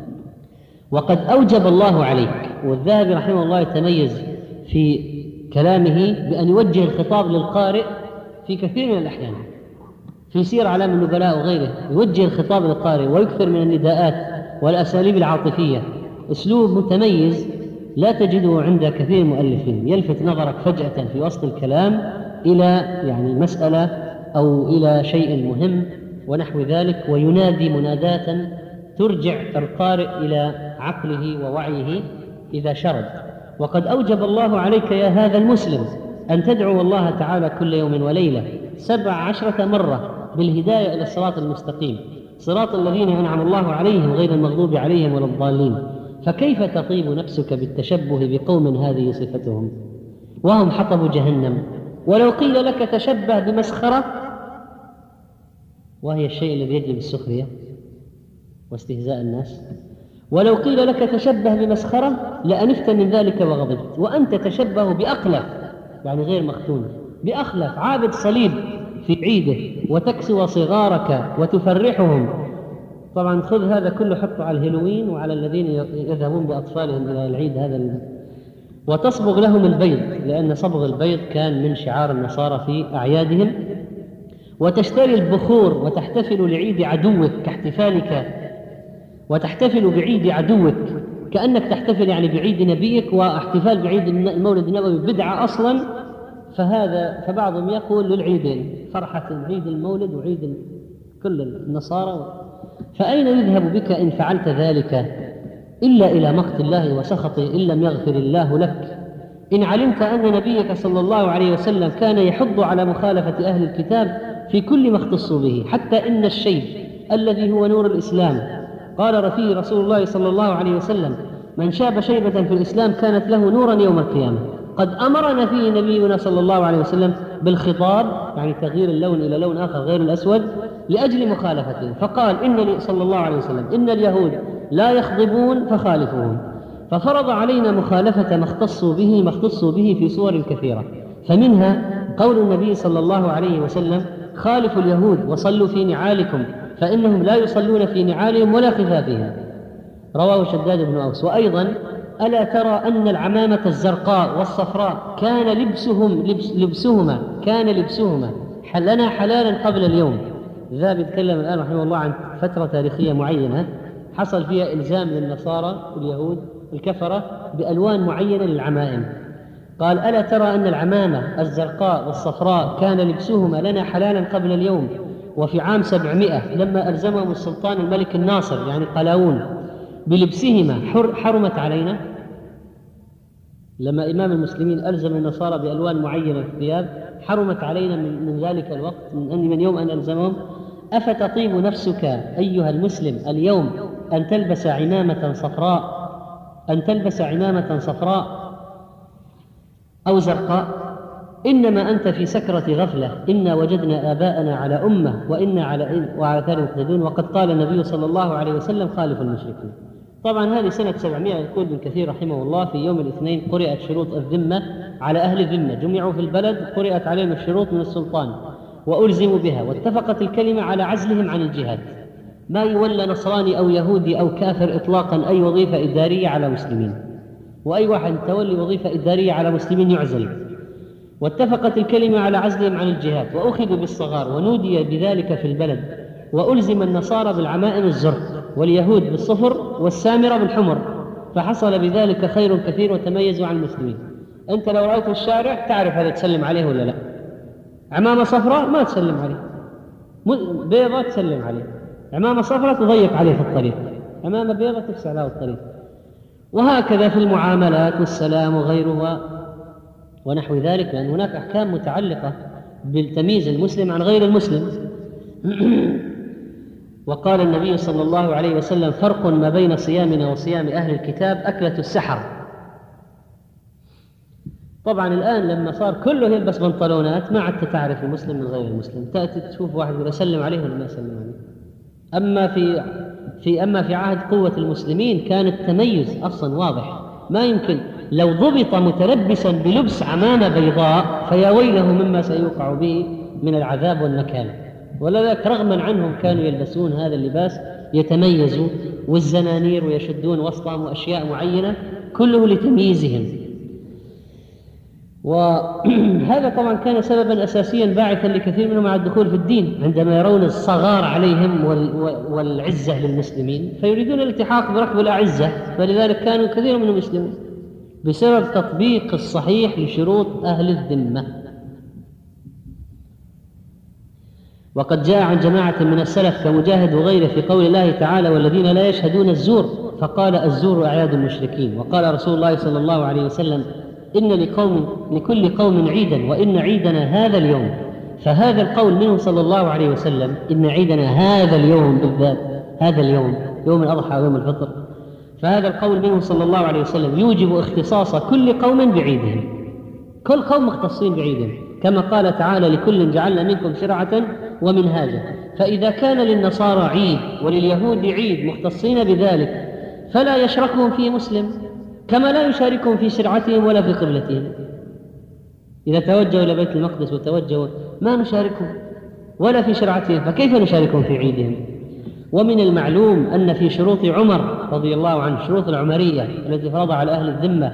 وقد أوجب الله عليك. والذهبي رحمه الله يتميز في كلامه بأن يوجه الخطاب للقارئ في كثير من الأحيان، في سير أعلام النبلاء وغيره يوجه الخطاب للقارئ ويكثر من النداءات والأساليب العاطفية، أسلوب متميز لا تجده عند كثير من المؤلفين، يلفت نظرك فجأة في وسط الكلام إلى يعني مسألة أو إلى شيء مهم ونحو ذلك، وينادي مناداة ترجع القارئ إلى عقله ووعيه إذا شرد. وقد أوجب الله عليك يا هذا المسلم أن تدعو الله تعالى كل يوم وليلة سبع عشرة مرة بالهداية إلى الصراط المستقيم، صراط الذين أنعم الله عليهم غير المغضوب عليهم ولا الضالين. فكيف تطيب نفسك بالتشبه بقوم هذه صفتهم وهم حطب جهنم؟ ولو قيل لك تشبه بمسخرة، وهي الشيء الذي يجلب السخرية واستهزاء الناس، ولو قيل لك تشبه بمسخرة لأنفت من ذلك وغضبت، وأنت تشبه بأقلف يعني غير مختون، بأخلف عابد صليب في عيده وتكسو صغارك وتفرحهم. طبعا خذ هذا كله حطه على الهيلوين وعلى الذين يذهبون بأطفالهم إلى العيد هذا ال... وتصبغ لهم البيض، لأن صبغ البيض كان من شعار النصارى في أعيادهم، وتشتري البخور وتحتفل لعيد عدوك كاحتفالك، وتحتفل بعيد عدوك كأنك تحتفل يعني بعيد نبيك، واحتفال بعيد المولد النبوي بدعة أصلا. فهذا فبعضهم يقول للعيدين، فرحة عيد المولد وعيد كل النصارى. فأين يذهب بك إن فعلت ذلك إلا إلى مقت الله وسخطه إن لم يغفر الله لك؟ إن علمت أن نبيك صلى الله عليه وسلم كان يحض على مخالفة أهل الكتاب في كل ما اختصوا به، حتى إن الشيب الذي هو نور الإسلام قال فيه رسول الله صلى الله عليه وسلم: من شاب شيبة في الإسلام كانت له نورا يوم القيامة. قد أمرنا فيه نبينا صلى الله عليه وسلم بالخضاب يعني تغيير اللون إلى لون آخر غير الأسود لأجل مخالفته، فقال إن صلى الله عليه وسلم: إن اليهود لا يخضبون فخالفوهم. ففرض علينا مخالفة ما اختصوا به ما اختصوا به في صور كثيرة، فمنها قول النبي صلى الله عليه وسلم: خالفوا اليهود وصلوا في نعالكم فإنهم لا يصلون في نعالهم ولا خفافهم، رواه شداد بن أوس. وأيضا: ألا ترى أن العمامة الزرقاء والصفراء كان لبسهم لبس لبسهما كان لبسهما حلنا حلالا قبل اليوم. ذا بيتكلم الآن رحمه الله عن فترة تاريخية معينة حصل فيها إلزام للنصارى اليهود الكفرة بألوان معينة للعمائم. قال: ألا ترى أن العمامة الزرقاء والصفراء كان لبسهما لنا حلالا قبل اليوم، وفي عام سبعمائة لما ألزمهم السلطان الملك الناصر يعني قلاوون بلبسهما حرمت علينا. لما إمام المسلمين ألزم النصارى بألوان معينة في الثياب حرمت علينا من ذلك الوقت من, من يوم أن ألزمهم. أفتطيب نفسك أيها المسلم اليوم أن تلبس عمامة صفراء أن تلبس عمامة صفراء أو زرقاء؟ إنما أنت في سكرة غفلة، إنا وجدنا آباءنا على أمة وإنا على وعلى ذلك مقتدون. وقد قال النبي صلى الله عليه وسلم: خالفوا المشركين. طبعا هذه سنة سبعمائة. يقول ابن كثير رحمه الله: في يوم الاثنين قرأت شروط الذمة على أهل الذمة، جمعوا في البلد قرأت عليهم الشروط من السلطان وألزموا بها، واتفقت الكلمة على عزلهم عن الجهاد، ما يولى نصراني أو يهودي أو كافر إطلاقا أي وظيفة إدارية على مسلمين. وأي واحد تولي وظيفة إدارية على مسلمين يعزل. واتفقت الكلمة على عزلهم عن الجهاد، وأخذوا بالصغار، ونودي بذلك في البلد، وألزم النصارى بالعمائم الزرق، واليهود بالصفر، والسامرة بالحمر، فحصل بذلك خير كثير وتميزوا عن المسلمين. أنت لو رأيت في الشارع تعرف هذا تسلم عليه ولا لا. عمامة صفراء ما تسلم عليه، بيضة تسلم عليه، عمامة صفراء تضيق عليه في الطريق، عمامة بيضة تفسح له الطريق. وهكذا في المعاملات والسلام وغيرها ونحو ذلك، لأن هناك أحكام متعلقة بالتمييز المسلم عن غير المسلم. وقال النبي صلى الله عليه وسلم: فرق ما بين صيامنا وصيام أهل الكتاب أكلة السحر. طبعا الآن لما صار كله يلبس بنطلونات ما عدت تعرف المسلم من غير المسلم، تأتي تشوف واحد يقول أسلم عليه ولا ما أسلم عليه. أما في في أما في عهد قوة المسلمين كان التميز أصلا واضح، ما يمكن لو ضبط متلبسا بلبس عمامة بيضاء فيا ويله مما سيوقع به من العذاب والنكال. ولذلك رغما عنهم كانوا يلبسون هذا اللباس يتميزوا، والزنانير ويشدون وسطهم وأشياء معينة كله لتمييزهم. وهذا طبعا كان سببا أساسيا باعثا لكثير منهم على الدخول في الدين، عندما يرون الصغار عليهم والعزة للمسلمين فيريدون الالتحاق بركب الأعزة، فلذلك كانوا كثير منهم يسلمون بسبب تطبيق الصحيح لشروط أهل الذمة. وقد جاء عن جماعة من السلف كمجاهد وغيره في قول الله تعالى: والذين لا يشهدون الزور، فقال: الزور أعياد المشركين. وقال رسول الله صلى الله عليه وسلم: إن لقوم لكل قوم عيدا، وإن عيدنا هذا اليوم. فهذا القول منه صلى الله عليه وسلم، إن عيدنا هذا اليوم بالذات، هذا اليوم يوم الأضحى ويوم الفطر، فهذا القول منه صلى الله عليه وسلم يوجب اختصاص كل قوم بعيدهم، كل قوم مختصين بعيدهم، كما قال تعالى: لكل جعلنا منكم شرعة ومنهاجا. فإذا كان للنصارى عيد ولليهود عيد مختصين بذلك فلا يشركهم فيه مسلم، كما لا يشاركهم في شرعتهم ولا في قبلتهم. إذا توجهوا إلى بيت المقدس وتوجهوا ما نشاركهم ولا في شرعتهم، فكيف نشاركهم في عيدهم؟ ومن المعلوم أن في شروط عمر رضي الله عنه، شروط العمرية التي فرضها على أهل الذمة،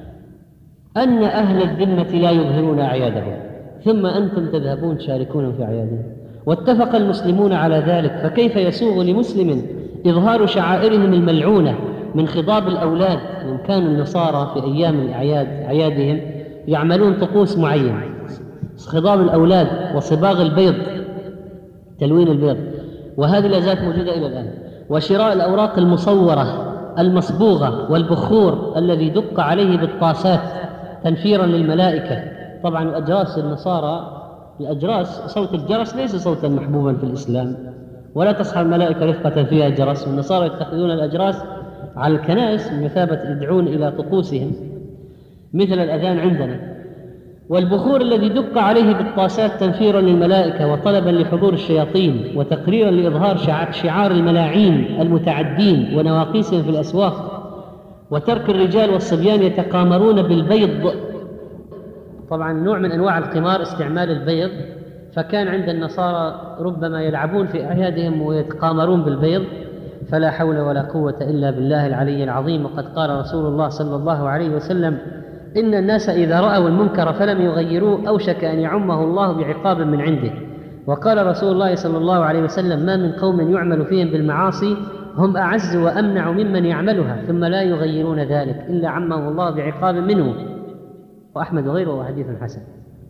أن أهل الذمة لا يظهرون أعيادهم، ثم أنتم تذهبون تشاركون في أعيادهم. واتفق المسلمون على ذلك، فكيف يسوغ لمسلم إظهار شعائرهم الملعونة من خضاب الأولاد؟ من كان النصارى في أيام الأعياد أعيادهم يعملون طقوس معينة، خضاب الأولاد وصباغ البيض، تلوين البيض، وهذه لا زالت موجودة إلى الآن، وشراء الأوراق المصورة المصبوغة، والبخور الذي دق عليه بالطاسات تنفيرا للملائكة. طبعا الأجراس النصارى، الأجراس صوت الجرس ليس صوتا محبوبا في الإسلام، ولا تصحى الملائكة رفقة فيها جرس، والنصارى يتخذون الأجراس على الكنائس بمثابة يدعون إلى طقوسهم مثل الأذان عندنا. والبخور الذي دق عليه بالطاسات تنفيرا للملائكة وطلبا لحضور الشياطين وتقريرا لإظهار شعار الملاعين المتعدين ونواقيسهم في الأسواق. وترك الرجال والصبيان يتقامرون بالبيض، طبعا نوع من أنواع القمار استعمال البيض، فكان عند النصارى ربما يلعبون في أعيادهم ويتقامرون بالبيض، فلا حول ولا قوة إلا بالله العلي العظيم. وقد قال رسول الله صلى الله عليه وسلم: إن الناس إذا رأوا المنكر فلم يغيروه أوشك أن يعمه الله بعقاب من عنده. وقال رسول الله صلى الله عليه وسلم: ما من قوم يعمل فيهم بالمعاصي هم أعز وأمنع ممن يعملها ثم لا يغيرون ذلك إلا عمه الله بعقاب منه. وأحمد وغيره وحديث حسن.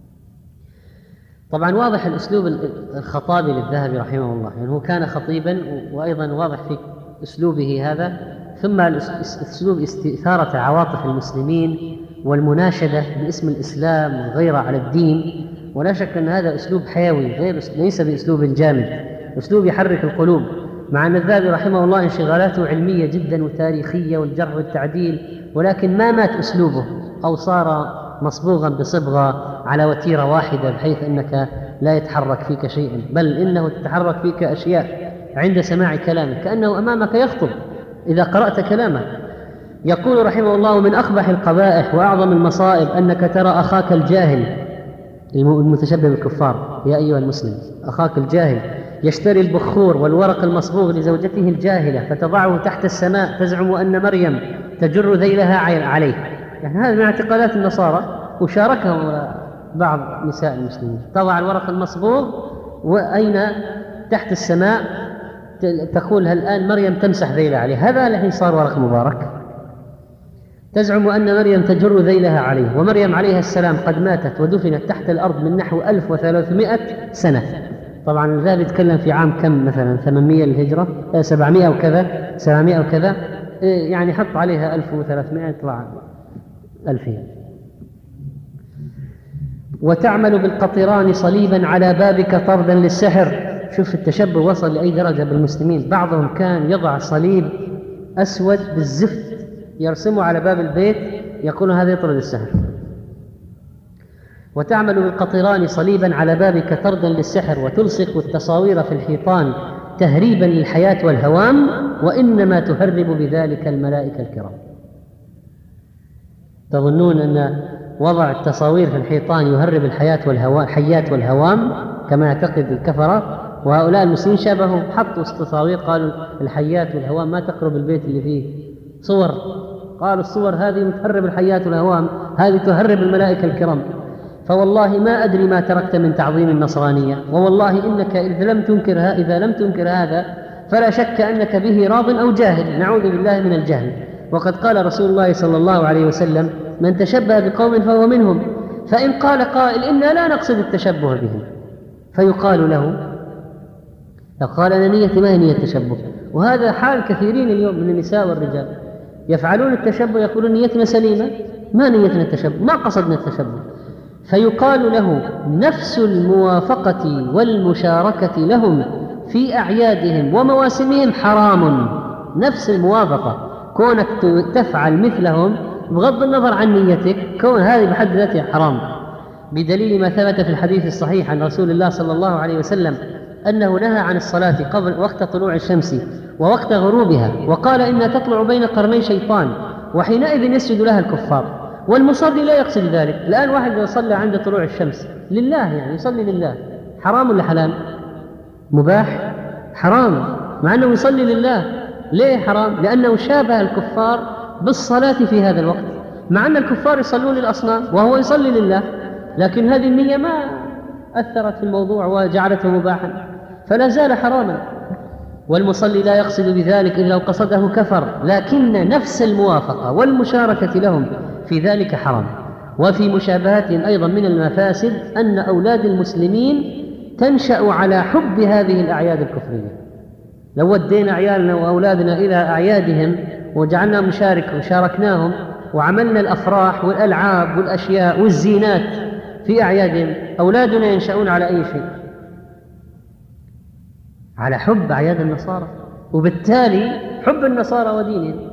طبعا واضح الأسلوب الخطابي للذهبي رحمه الله، يعني هو كان خطيبا، وأيضا واضح في أسلوبه هذا، ثم أسلوب استثارة عواطف المسلمين والمناشدة باسم الإسلام والغيرة على الدين. ولا شك أن هذا أسلوب حيوي غير ليس بأسلوب جامد، أسلوب يحرك القلوب. مع أن الذهبي رحمه الله انشغالاته علمية جدا وتاريخية والجر والتعديل، ولكن ما مات أسلوبه أو صار مصبوغا بصبغة على وتيرة واحدة بحيث أنك لا يتحرك فيك شيء، بل إنه تتحرك فيك أشياء عند سماع كلامه، كأنه أمامك يخطب إذا قرأت كلامه. يقول رحمه الله: من أقبح القبائح وأعظم المصائب أنك ترى أخاك الجاهل المتشبه بالكفار، يا أيها المسلم أخاك الجاهل يشتري البخور والورق المصبوغ لزوجته الجاهلة فتضعه تحت السماء تزعم أن مريم تجر ذيلها عليه. يعني هذا من اعتقادات النصارى، وشاركهم بعض نساء المسلمين. طبع الورق المصبوغ وأين تحت السماء تقول الآن مريم تمسح ذيلها عليه. هذا الحين صار ورق مبارك. تزعم أن مريم تجر ذيلها عليه، ومريم عليها السلام قد ماتت ودفنت تحت الأرض من نحو ألف وثلاثمائة سنة. طبعا الذهبي يتكلم في عام كم مثلا ثمانمائة للهجرة، سبعمائة وكذا سبعمائة وكذا، يعني حط عليها ألف وثلاثمائة يطلع ألفين. وتعمل بالقطران صليبا على بابك طردا للسحر. شوف التشبه وصل لأي درجة بالمسلمين. بعضهم كان يضع صليب أسود بالزفت يرسمه على باب البيت، يقول هذا يطرد السحر. وتعمل بالقطران صليبا على بابك طردا للسحر، وتلصق التصاوير في الحيطان تهريبا للحياة والهوام، وإنما تهرب بذلك الملائكة الكرام. تظنون أن وضع التصاوير في الحيطان يهرب الحياة والهوام الحيات والهوام كما يعتقد الكفرة؟ وهؤلاء المسلمين شابهوا، حطوا تصاوير قالوا الحيات والهوام ما تقرب البيت اللي فيه صور. قالوا الصور هذه تهرب الحيات والهوام، هذه تهرب الملائكة الكرام. فوالله ما أدري ما تركت من تعظيم النصرانية، ووالله إنك إذا لم تنكرها إذا لم تنكر هذا فلا شك أنك به راض أو جاهل. نعوذ بالله من الجهل. وقد قال رسول الله صلى الله عليه وسلم: من تشبه بقوم فهو منهم. فإن قال قائل: إنا لا نقصد التشبه بهم، فيقال له: قال أنا نيتي ما هي نية التشبه. وهذا حال كثيرين اليوم من النساء والرجال، يفعلون التشبه يقولون نيتنا سليمة، ما نيتنا التشبه، ما قصدنا التشبه. فيقال له: نفس الموافقة والمشاركة لهم في أعيادهم ومواسمهم حرام. نفس الموافقة، كونك تفعل مثلهم بغض النظر عن نيتك، كون هذه بحد ذاتها حرام، بدليل ما ثبت في الحديث الصحيح عن رسول الله صلى الله عليه وسلم أنه نهى عن الصلاة قبل وقت طلوع الشمس ووقت غروبها، وقال إنها تطلع بين قرني شيطان، وحينئذ يسجد لها الكفار. والمصلي لا يقصد ذلك. الآن واحد يصلي عند طلوع الشمس لله، يعني يصلي لله، حرام ولا حلال؟ مباح؟ حرام، مع أنه يصلي لله. ليه حرام؟ لأنه شابه الكفار بالصلاة في هذا الوقت، مع أن الكفار يصلون للأصنام وهو يصلي لله، لكن هذه النية ما أثرت في الموضوع وجعلته مباحا، فلا زال حراما. والمصلي لا يقصد بذلك إلا لو قصده كفر، لكن نفس الموافقة والمشاركة لهم في ذلك حرام. وفي مشابهتهم أيضا من المفاسد أن أولاد المسلمين تنشأ على حب هذه الأعياد الكفرية. لو ودينا عيالنا وأولادنا إلى أعيادهم وجعلنا مشارك وشاركناهم وعملنا الأفراح والألعاب والأشياء والزينات في أعيادهم، أولادنا ينشأون على أي شيء؟ على حب أعياد النصارى، وبالتالي حب النصارى ودينهم.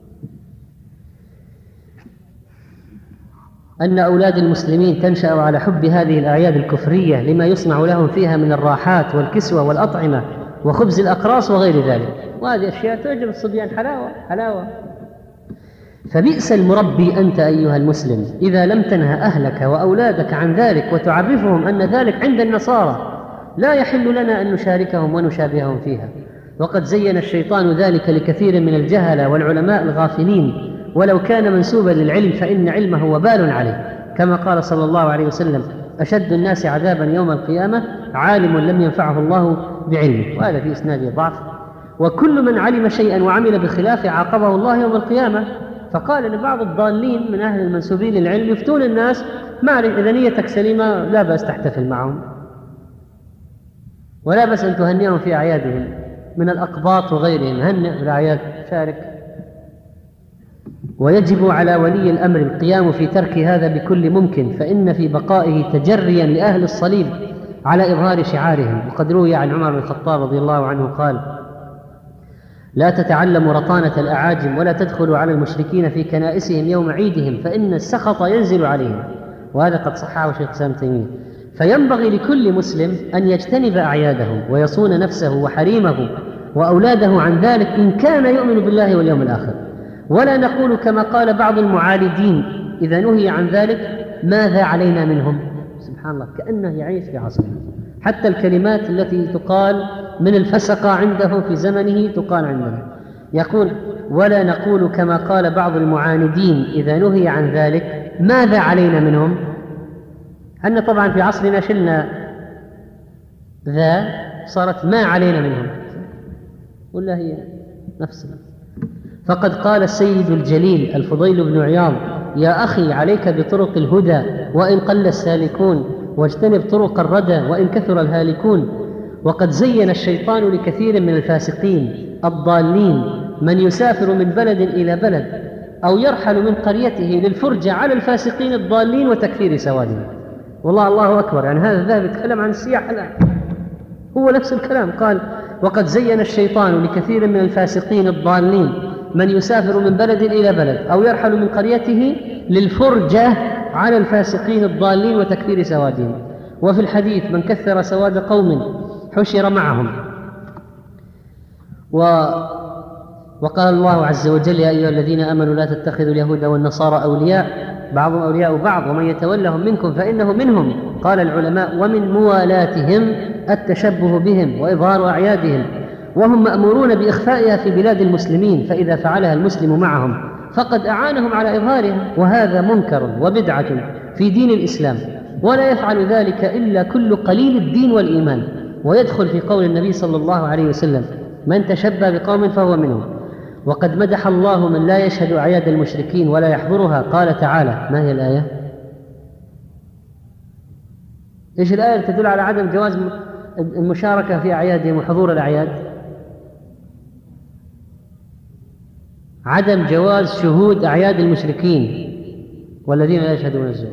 أن أولاد المسلمين تنشأ على حب هذه الأعياد الكفرية لما يصنع لهم فيها من الراحات والكسوة والأطعمة وخبز الأقراص وغير ذلك، وهذه أشياء تعجب الصبيان، حلاوة حلاوة. فبئس المربي أنت أيها المسلم إذا لم تنهى أهلك وأولادك عن ذلك وتعرفهم أن ذلك عند النصارى لا يحل لنا أن نشاركهم ونشابههم فيها. وقد زين الشيطان ذلك لكثير من الجهلة والعلماء الغافلين، ولو كان منسوبا للعلم فإن علمه وبال عليه، كما قال صلى الله عليه وسلم: أشد الناس عذابا يوم القيامة عالم لم ينفعه الله بعلمه. وهذا في إسناده ضعف. وكل من علم شيئا وعمل بخلافه عاقبه الله يوم القيامة. فقال ان بعض الضالين من أهل المنسوبين للعلم يفتون الناس: ما أعرف، إذا نيتك سليمة لا بأس تحتفل معهم، ولا بأس أن تهنئهم في أعيادهم من الأقباط وغيرهم، هنئ بالأعياد، شارك. ويجب على ولي الأمر القيام في ترك هذا بكل ممكن، فإن في بقائه تجريا لأهل الصليب على إظهار شعارهم. وقد روي عن عمر بن الخطاب رضي الله عنه قال: لا تتعلموا رطانة الأعاجم ولا تدخلوا على المشركين في كنائسهم يوم عيدهم فإن السخط ينزل عليهم. وهذا قد صححه شيخ الإسلام ابن تيمية. فينبغي لكل مسلم أن يجتنب أعيادهم ويصون نفسه وحريمه وأولاده عن ذلك إن كان يؤمن بالله واليوم الآخر. ولا نقول كما قال بعض المعاندين إذا نهي عن ذلك: ماذا علينا منهم؟ سبحان الله، كأنه يعيش في عصرنا. حتى الكلمات التي تقال من الفسقة عنده في زمنه تقال عندنا. يقول: ولا نقول كما قال بعض المعاندين إذا نهي عن ذلك ماذا علينا منهم؟ أن طبعا في عصرنا شلنا ذا صارت ما علينا منهم، ولا هي نفسها. فقد قال السيد الجليل الفضيل بن عياض: يا أخي عليك بطرق الهدى وإن قل السالكون، واجتنب طرق الردى وإن كثر الهالكون. وقد زين الشيطان لكثير من الفاسقين الضالين من يسافر من بلد إلى بلد أو يرحل من قريته للفرجة على الفاسقين الضالين وتكفير سوادهم. والله الله أكبر، يعني هذا الذهب يتكلم عن السياحة الآن، هو نفس الكلام. قال: وقد زين الشيطان لكثير من الفاسقين الضالين من يسافر من بلد إلى بلد أو يرحل من قريته للفرجة على الفاسقين الضالين وتكفير سوادهم. وفي الحديث: من كثر سواد قوم حشر معهم. و... وقال الله عز وجل: يا أيها الذين آمنوا لا تتخذوا اليهود والنصارى أولياء بعضهم أولياء بعض ومن يتولهم منكم فإنه منهم. قال العلماء: ومن موالاتهم التشبه بهم وإظهار أعيادهم، وهم مأمورون بإخفائها في بلاد المسلمين، فإذا فعلها المسلم معهم فقد أعانهم على إظهارها، وهذا منكر وبدعة في دين الإسلام، ولا يفعل ذلك إلا كل قليل الدين والإيمان. ويدخل في قول النبي صلى الله عليه وسلم: من تشبه بقوم فهو منهم. وقد مدح الله من لا يشهد أعياد المشركين ولا يحضرها. قال تعالى: ما هي الآية؟ إيش الآية تدل على عدم جواز المشاركة في أعيادهم وحضور الأعياد؟ عدم جواز شهود أعياد المشركين والذين لا يشهدون الزور.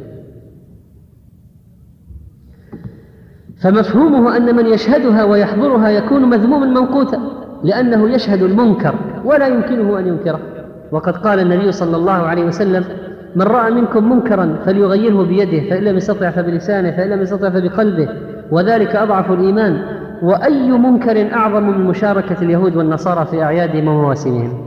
فمفهومه أن من يشهدها ويحضرها يكون مذموما منقوتا، لأنه يشهد المنكر ولا يمكنه أن ينكره. وقد قال النبي صلى الله عليه وسلم: من رأى منكم منكرا فليغيره بيده، فإن لم يستطع فبلسانه، فإن لم يستطع فبقلبه، وذلك أضعف الإيمان. وأي منكر أعظم من مشاركة اليهود والنصارى في أعيادهم ومواسمهم؟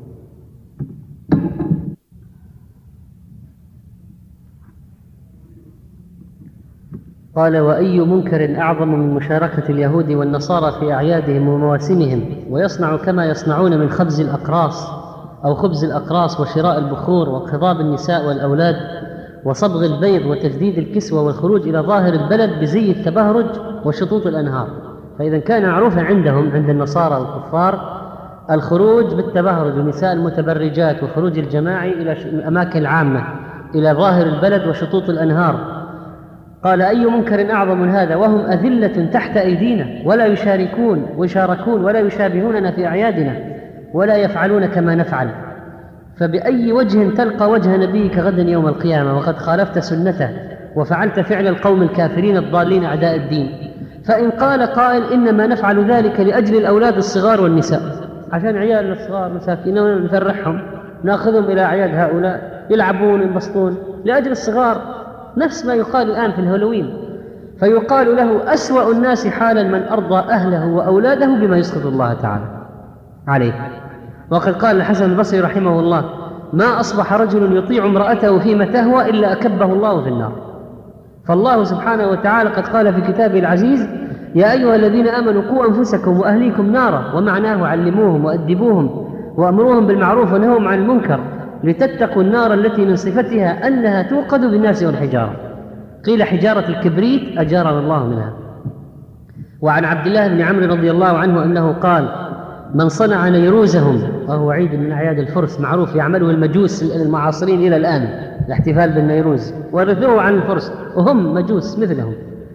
قال: وأي منكر أعظم من مشاركة اليهود والنصارى في أعيادهم ومواسمهم، ويصنع كما يصنعون من خبز الأقراص أو خبز الأقراص وشراء البخور وخضاب النساء والأولاد وصبغ البيض وتجديد الكسوة والخروج إلى ظاهر البلد بزي التبهرج وشطوط الأنهار. فإذا كان معروفا عندهم عند النصارى والكفار الخروج بالتبهرج والنساء المتبرجات وخروج الجماعي إلى الأماكن العامة إلى ظاهر البلد وشطوط الأنهار. قال: أي منكر أعظم من هذا وهم أذلة تحت أيدينا ولا يشاركون ويشاركون ولا يشابهوننا في أعيادنا ولا يفعلون كما نفعل، فبأي وجه تلقى وجه نبيك غدا يوم القيامة وقد خالفت سنته وفعلت فعل القوم الكافرين الضالين أعداء الدين؟ فإن قال قائل: إنما نفعل ذلك لأجل الأولاد الصغار والنساء، عشان عيالنا الصغار مساكين نفرحهم، نأخذهم إلى أعياد هؤلاء يلعبون ينبسطون لأجل الصغار، نفس ما يقال الآن في الهالوين. فيقال له: أسوأ الناس حالا من أرضى أهله وأولاده بما يسخط الله تعالى عليه. وقد قال الحسن البصري رحمه الله: ما أصبح رجل يطيع امرأته فيما تهوى إلا أكبه الله في النار. فالله سبحانه وتعالى قد قال في كتابه العزيز: يا أيها الذين آمنوا قوا أنفسكم وأهليكم نارا، ومعناه علموهم وأدبوهم وأمروهم بالمعروف ونهوهم عن المنكر لتتقوا النار التي من صفتها أنها توقد بالناس والحجارة. قيل حجارة الكبريت أجارنا الله منها. وعن عبد الله بن عمرو رضي الله عنه أنه قال: من صنع نيروزهم، وهو عيد من أعياد الفرس معروف يعمله المجوس المعاصرين إلى الآن، الاحتفال بالنيروز، ورثوه عن الفرس وهم مجوس مثلهم.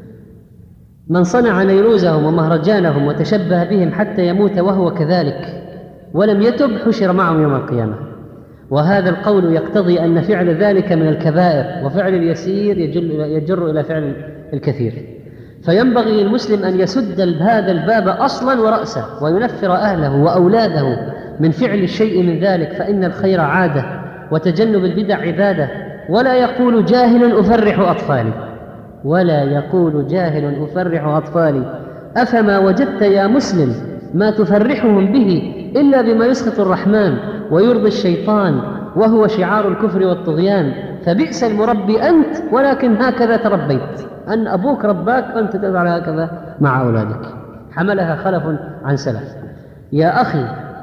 من صنع نيروزهم ومهرجانهم وتشبه بهم حتى يموت وهو كذلك ولم يتب حشر معهم يوم القيامة. وهذا القول يقتضي أن فعل ذلك من الكبائر، وفعل اليسير يجر إلى فعل الكثير. فينبغي للمسلم أن يسد هذا الباب أصلا ورأسه وينفر أهله وأولاده من فعل الشيء من ذلك، فإن الخير عادة وتجنب البدع عبادة. ولا يقول جاهل أفرح أطفالي ولا يقول جاهل أفرح أطفالي أفما وجدت يا مسلم ما تفرحهم به إلا بما يسخط الرحمن ويرضي الشيطان وهو شعار الكفر والطغيان. فبئس المربي أنت ولكن هكذا تربيت، أن أبوك رباك وأنت تفعل هكذا مع أولادك. حملها خلف عن سلف. يا أخي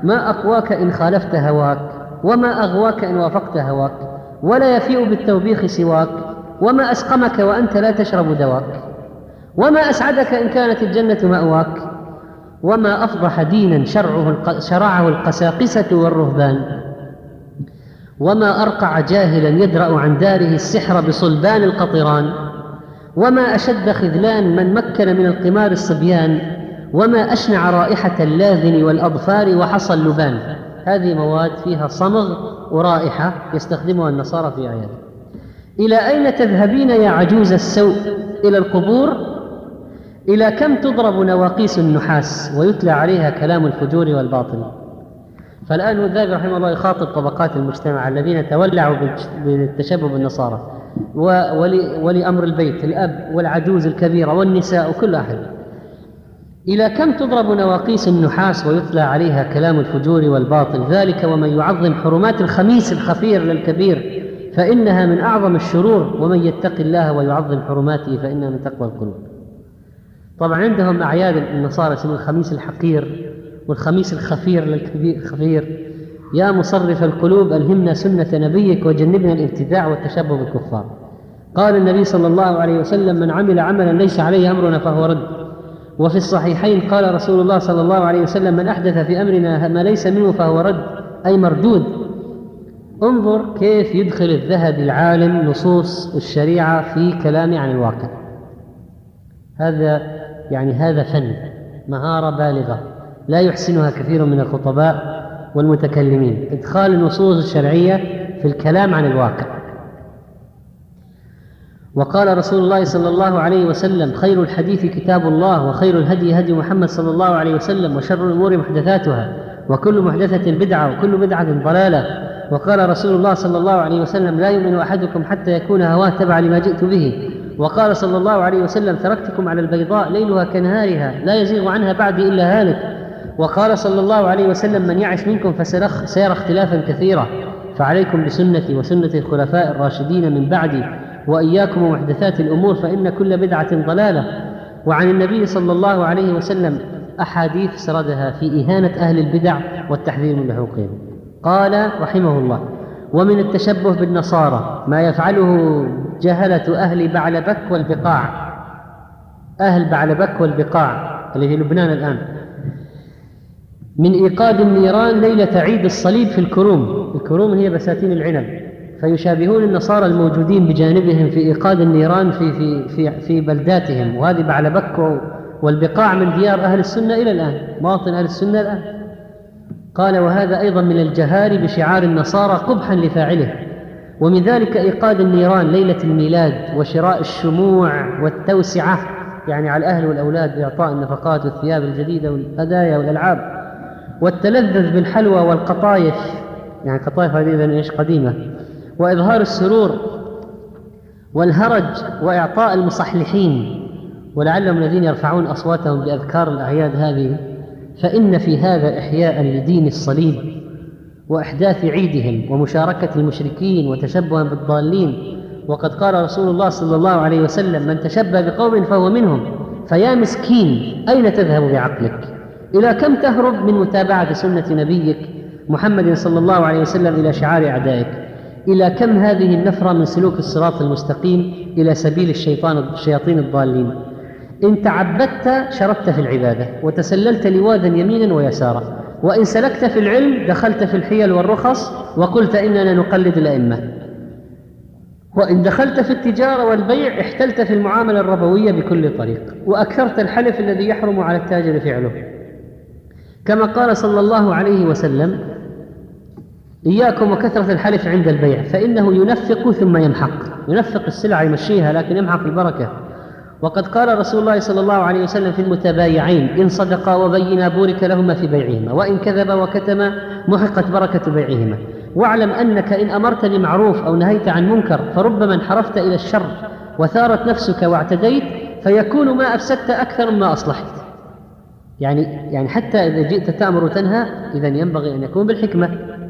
ما أقواك إن خالفت هواك، وما أغواك إن وافقت هواك، ولا يفيء بالتوبيخ سواك، وما أسقمك وأنت لا تشرب دواك، وما أسعدك إن كانت الجنة مأواك، وما أفضح دينا شرعه شرعه القساقسة والرهبان، وما أرقع جاهلا يدرأ عن داره السحر بصلبان القطران، وما أشد خذلان من مكن من القمار الصبيان، وما أشنع رائحة اللاذن والأظفار وحصى اللبان. هذه مواد فيها صمغ ورائحة يستخدمها النصارى في أعيادهم. إلى أين تذهبين يا عجوز السوء؟ إلى القبور؟ إلى كم تضرب نواقيس النحاس ويتلى عليها كلام الفجور والباطل؟ فالآن الذهبي رحمه الله يخاطب طبقات المجتمع الذين تولعوا بالتشبه بالنصارى ولأمر البيت، الأب والعجوز الكبيرة والنساء وكل أحد. إلى كم تضرب نواقيس النحاس ويتلى عليها كلام الفجور والباطل؟ ذلك ومن يعظم حرمات الخميس الخفير للكبير فإنها من أعظم الشرور، ومن يتق الله ويعظم حرماته فإنها من تقوى القلوب. طبعا عندهم أعياد النصارى اسمه الخميس الحقير والخميس الخفير للكبير. يا مصرف القلوب ألهمنا سنة نبيك وجنبنا الابتداع والتشبه بالكفار. قال النبي صلى الله عليه وسلم: من عمل عملا ليس عليه أمرنا فهو رد. وفي الصحيحين قال رسول الله صلى الله عليه وسلم: من أحدث في أمرنا ما ليس منه فهو رد، أي مردود. انظر كيف يدخل الذهبي العالم نصوص الشريعة في كلامه عن الواقع. هذا يعني هذا فن، مهارة بالغة لا يحسنها كثير من الخطباء والمتكلمين، إدخال النصوص الشرعية في الكلام عن الواقع. وقال رسول الله صلى الله عليه وسلم: خير الحديث كتاب الله، وخير الهدي هدي محمد صلى الله عليه وسلم، وشر الأمور محدثاتها، وكل محدثة بدعة، وكل بدعة ضلالة. وقال رسول الله صلى الله عليه وسلم: لا يؤمن أحدكم حتى يكون هواه تبعا لما جئت به. وقال صلى الله عليه وسلم: تركتكم على البيضاء ليلها كنهارها لا يزيغ عنها بعدي إلا هالك. وقال صلى الله عليه وسلم: من يعش منكم فسيرى اختلافا كثيرا، فعليكم بسنتي وسنة الخلفاء الراشدين من بعدي، وإياكم ومحدثات الأمور فإن كل بدعة ضلالة. وعن النبي صلى الله عليه وسلم أحاديث سردها في إهانة أهل البدع والتحذير من لحوقهم. قال رحمه الله: ومن التشبه بالنصارى ما يفعله جهلة أهل بعلبك والبقاع، أهل بعلبك والبقاع اللي في لبنان الآن، من إيقاد النيران ليلة عيد الصليب في الكروم. الكروم هي بساتين العنب، فيشابهون النصارى الموجودين بجانبهم في إيقاد النيران في, في, في, في بلداتهم. وهذه بعلبك والبقاع من ديار أهل السنة إلى الآن، مواطن أهل السنة الآن. قال: وهذا أيضا من الجهار بشعار النصارى قبحا لفاعله. ومن ذلك إيقاد النيران ليلة الميلاد، وشراء الشموع والتوسعة يعني على الأهل والأولاد بإعطاء النفقات والثياب الجديدة والهدايا والألعاب، والتلذذ بالحلوى والقطايف، يعني قطايف هذه إيش قديمة، وإظهار السرور والهرج، وإعطاء المصحلحين، ولعلهم الذين يرفعون أصواتهم بأذكار الأعياد هذه. فإن في هذا إحياء لدين الصليب وإحداث عيدهم ومشاركة المشركين وتشبها بالضالين. وقد قال رسول الله صلى الله عليه وسلم: من تشبه بقوم فهو منهم. فيا مسكين أين تذهب بعقلك؟ إلى كم تهرب من متابعة سنة نبيك محمد صلى الله عليه وسلم إلى شعار أعدائك؟ إلى كم هذه النفرة من سلوك الصراط المستقيم إلى سبيل الشيطان الشياطين الضالين؟ إن تعبدت شردت في العبادة، وتسللت لواذا يمينا ويسارا، وإن سلكت في العلم دخلت في الحيل والرخص وقلت إننا نقلد الأئمة، وإن دخلت في التجارة والبيع احتلت في المعاملة الربوية بكل طريق، وأكثرت الحلف الذي يحرم على التاجر فعله. كما قال صلى الله عليه وسلم: إياكم وكثرة الحلف عند البيع فإنه ينفق ثم يمحق. ينفق السلع يمشيها لكن يمحق البركة. وقد قال رسول الله صلى الله عليه وسلم في المتبايعين: إن صدقا وبينا بورك لهما في بيعهما، وإن كذبا وكتما محقت بركة بيعهما. واعلم أنك إن أمرت بمعروف أو نهيت عن منكر فربما انحرفت إلى الشر وثارت نفسك واعتديت، فيكون ما أفسدت أكثر مما أصلحت. يعني يعني حتى إذا جئت تأمر وتنهى إذا ينبغي أن يكون بالحكمة.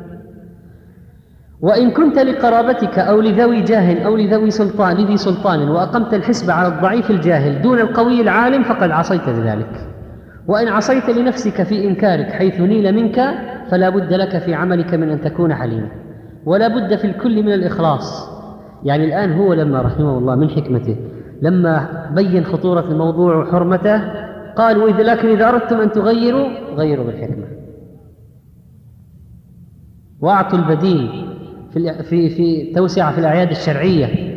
وإن كنت لقرابتك أو لذوي جاه أو لذوي سلطان لذي سلطان وأقمت الحسب على الضعيف الجاهل دون القوي العالم فقد عصيت بذلك. وإن عصيت لنفسك في إنكارك حيث نيل منك فلا بد لك في عملك من أن تكون حليما، ولا بد في الكل من الإخلاص. يعني الآن هو لما رحمه الله من حكمته لما بين خطورة الموضوع وحرمته قال: وإذا لكن إذا أردتم أن تغيروا غيروا بالحكمة، واعطوا البديل في في في توسعة في الأعياد الشرعية.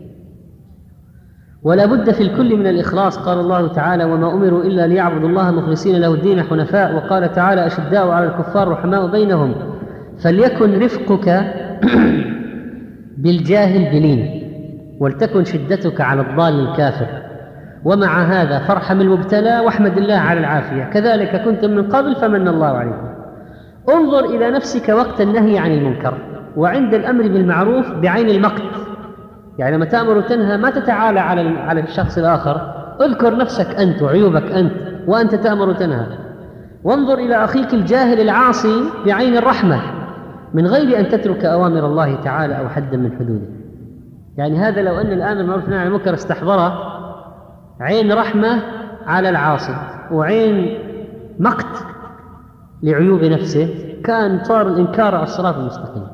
ولا بد في الكل من الإخلاص. قال الله تعالى: وما أمروا إلا ليعبدوا الله مخلصين له الدين حنفاء. وقال تعالى: أشداء على الكفار رحماء بينهم. فليكن رفقك بالجاهل بلين، ولتكن شدتك على الضال الكافر، ومع هذا فارحم المبتلى واحمد الله على العافية، كذلك كنتم من قبل فمن الله عليكم. انظر إلى نفسك وقت النهي عن المنكر وعند الأمر بالمعروف بعين المقت. يعني لما تأمر وتنهى ما تتعالى على على الشخص الآخر، اذكر نفسك أنت وعيوبك أنت وأنت تأمر وتنهى. وانظر إلى أخيك الجاهل العاصي بعين الرحمة من غير أن تترك أوامر الله تعالى أو حدا من حدوده. يعني هذا لو أن الآمر بالمعروف والنهي عن المنكر استحضره عين رحمة على العاصي وعين مقت لعيوب نفسه كان صار الإنكار على الصراط المستقيم.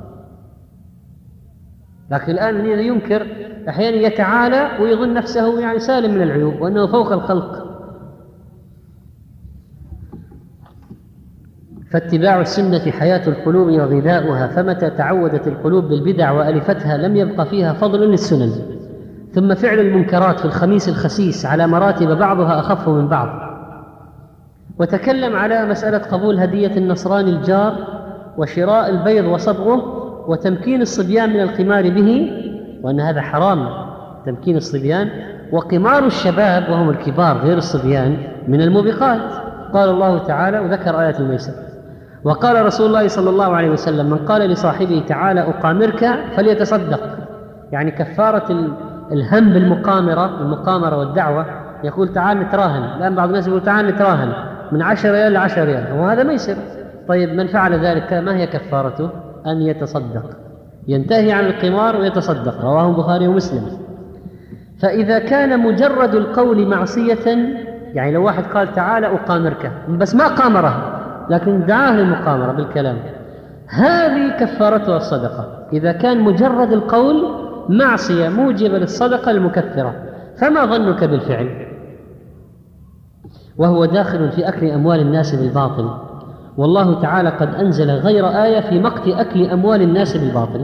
لكن الآن الذي ينكر أحيانا يتعالى ويظن نفسه يعني سالم من العيوب وأنه فوق الخلق. فاتباع السنة حياة القلوب وغذاؤها، فمتى تعودت القلوب بالبدع وألفتها لم يبق فيها فضل للسنن. ثم فعل المنكرات في الخميس الخسيس على مراتب بعضها أخف من بعض. وتكلم على مسألة قبول هدية النصراني الجار وشراء البيض وصبغه وتمكين الصبيان من القمار به، وأن هذا حرام تمكين الصبيان، وقمار الشباب وهم الكبار غير الصبيان من الموبقات. قال الله تعالى وذكر آية الميسر. وقال رسول الله صلى الله عليه وسلم: من قال لصاحبه تعالى أقامرك فليتصدق. يعني كفارة الهم بالمقامرة المقامرة والدعوة، يقول تعال نتراهن. الآن بعض الناس يقول تعال نتراهن من عشر ريال لعشر ريال، وهذا ميسر. طيب من فعل ذلك ما هي كفارته؟ أن يتصدق، ينتهي عن القمار ويتصدق. رواه البخاري ومسلم. فإذا كان مجرد القول معصية، يعني لو واحد قال تعالى أقامرك بس ما قامره لكن دعاه للمقامرة بالكلام، هذه كفارتها الصدقة. إذا كان مجرد القول معصية موجبة للصدقة المكفرة، فما ظنك بالفعل؟ وهو داخل في أكل أموال الناس بالباطل. والله تعالى قد أنزل غير آية في مقت أكل أموال الناس بالباطل.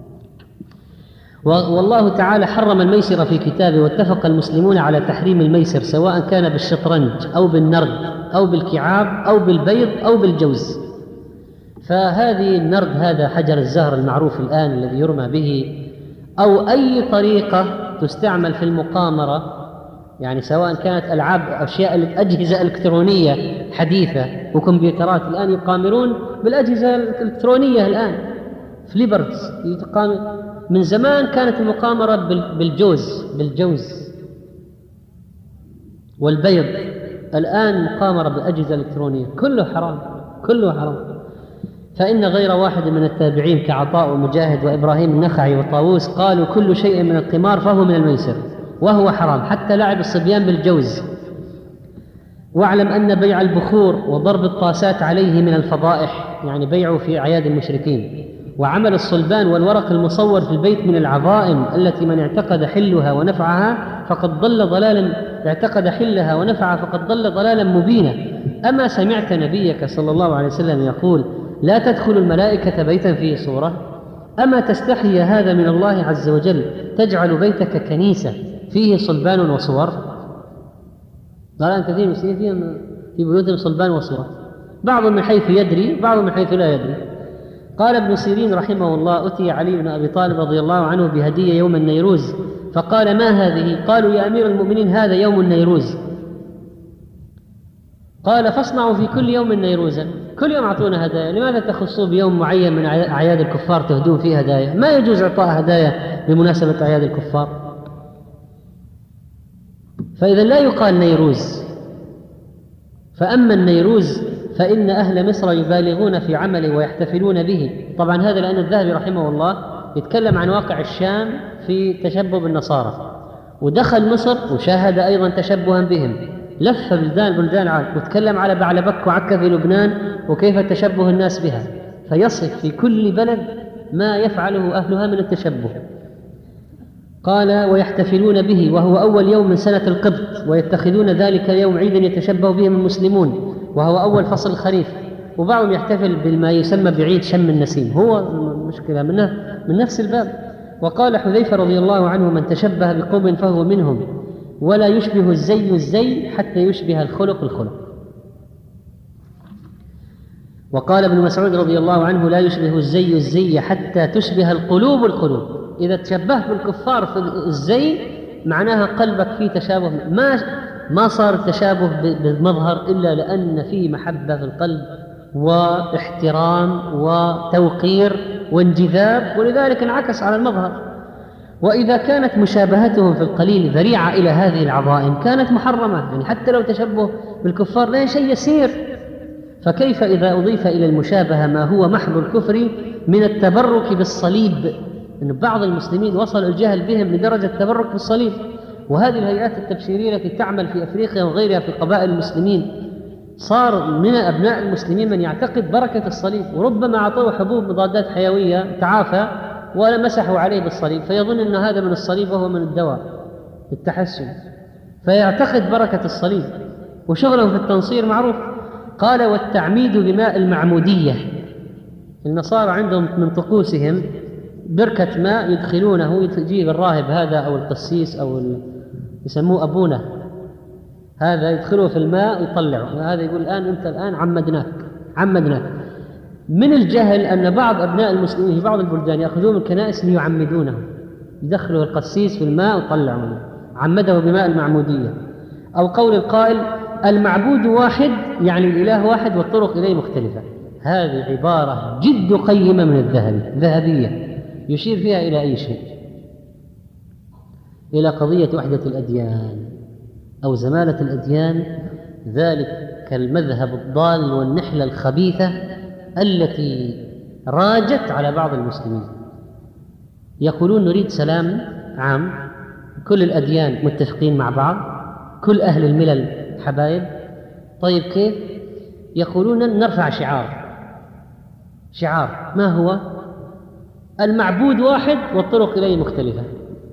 والله تعالى حرم الميسر في كتابه، واتفق المسلمون على تحريم الميسر سواء كان بالشطرنج أو بالنرد أو بالكعاب أو بالبيض أو بالجوز. فهذه النرد هذا حجر الزهر المعروف الآن الذي يرمى به، أو أي طريقة تستعمل في المقامرة، يعني سواء كانت ألعاب أشياء أجهزة إلكترونية حديثة وكمبيوترات، الآن يقامرون بالأجهزة الإلكترونية الآن فليبرز. من زمان كانت المقامرة بالجوز بالجوز والبيض، الآن مقامرة بالأجهزة الإلكترونية. كله حرام كله حرام. فإن غير واحد من التابعين كعطاء ومجاهد وإبراهيم النخعي وطاووس قالوا كل شيء من القمار فهو من الميسر وهو حرام، حتى لعب الصبيان بالجوز. واعلم أن بيع البخور وضرب الطاسات عليه من الفضائح، يعني بيعه في أعياد المشركين. وعمل الصلبان والورق المصور في البيت من العظائم التي من اعتقد حلها ونفعها فقد ضل ضلالا اعتقد حلها ونفعها فقد ضل ضلالا مبينا. أما سمعت نبيك صلى الله عليه وسلم يقول: لا تدخل الملائكة بيتا فيه صورة؟ أما تستحي هذا من الله عز وجل تجعل بيتك كنيسة فيه صلبان وصور؟ قال أن كثير مسلمين في بيوتهم صلبان وصور، بعض من حيث يدري بعض من حيث لا يدري. قال ابن سيرين رحمه الله: أتي علي بن أبي طالب رضي الله عنه بهدية يوم النيروز، فقال: ما هذه؟ قالوا: يا أمير المؤمنين هذا يوم النيروز. قال: فاصنعوا في كل يوم نيروزا، كل يوم أعطونا هدايا، لماذا تخصوا بيوم معين من أعياد الكفار تهدون فيه هدايا؟ ما يجوز إعطاء هدايا بمناسبة أعياد الكفار. فإذا لا يقال نيروز. فأما النيروز فإن أهل مصر يبالغون في عمله ويحتفلون به. طبعا هذا لأن الذهبي رحمه الله يتكلم عن واقع الشام في تشبه بالنصارى، ودخل مصر وشاهد أيضا تشبها بهم، لف بلدان بلدان عاد وتكلم على بعلبك وعكا في لبنان وكيف تشبه الناس بها، فيصف في كل بلد ما يفعله أهلها من التشبه. قال ويحتفلون به وهو أول يوم من سنة القبط، ويتخذون ذلك يوم عيدا يتشبه بهم المسلمون وهو أول فصل الخريف، وبعضهم يحتفل بما يسمى بعيد شم النسيم، هو مشكلة منه من نفس الباب. وقال حذيفة رضي الله عنه من تشبه بقوم فهو منهم، ولا يشبه الزي الزي حتى يشبه الخلق الخلق. وقال ابن مسعود رضي الله عنه لا يشبه الزي الزي حتى تشبه القلوب القلوب. إذا تشبهت بالكفار في الزي معناها قلبك فيه تشابه، ما ما صار التشابه بالمظهر إلا لأن فيه محبة في القلب واحترام وتوقير وانجذاب، ولذلك انعكس على المظهر. وإذا كانت مشابهتهم في القليل ذريعة إلى هذه العظائم كانت محرمة، يعني حتى لو تشبه بالكفار لا شيء يسير، فكيف إذا أضيف إلى المشابهة ما هو محض الكفر من التبرك بالصليب؟ أن بعض المسلمين وصل الجهل بهم لدرجة التبرك بالصليب. وهذه الهيئات التبشيرية التي تعمل في أفريقيا وغيرها في قبائل المسلمين صار من أبناء المسلمين من يعتقد بركة الصليب، وربما أعطوه حبوب مضادات حيوية تعافى ولا مسحوا عليه بالصليب فيظن أن هذا من الصليب وهو من الدواء التحسن، فيعتقد بركة الصليب وشغلهم في التنصير معروف. قال والتعميد بماء المعمودية، النصارى عندهم من طقوسهم بركة ماء يدخلونه، يجيب الراهب هذا أو القسيس أو يسموه أبونا، هذا يدخله في الماء ويطلعه، هذا يقول الآن أنت الآن عمدناك عمدناك. من الجهل أن بعض أبناء المسلمين في بعض البلدان يأخذون الكنائس ليعمدونه، يدخلوا القسيس في الماء ويطلعونه، عمده بماء المعمودية. أو قول القائل المعبود واحد يعني الإله واحد والطرق إليه مختلفة، هذه عبارة جد قيمة من الذهب ذهبية يشير فيها إلى أي شيء؟ إلى قضية وحدة الأديان أو زمالة الأديان، ذلك المذهب الضال والنحلة الخبيثة التي راجت على بعض المسلمين. يقولون نريد سلام عام، كل الأديان متفقين مع بعض، كل أهل الملل حبايب. طيب كيف؟ يقولون نرفع شعار، شعار ما هو؟ المعبود واحد والطرق إليه مختلفة.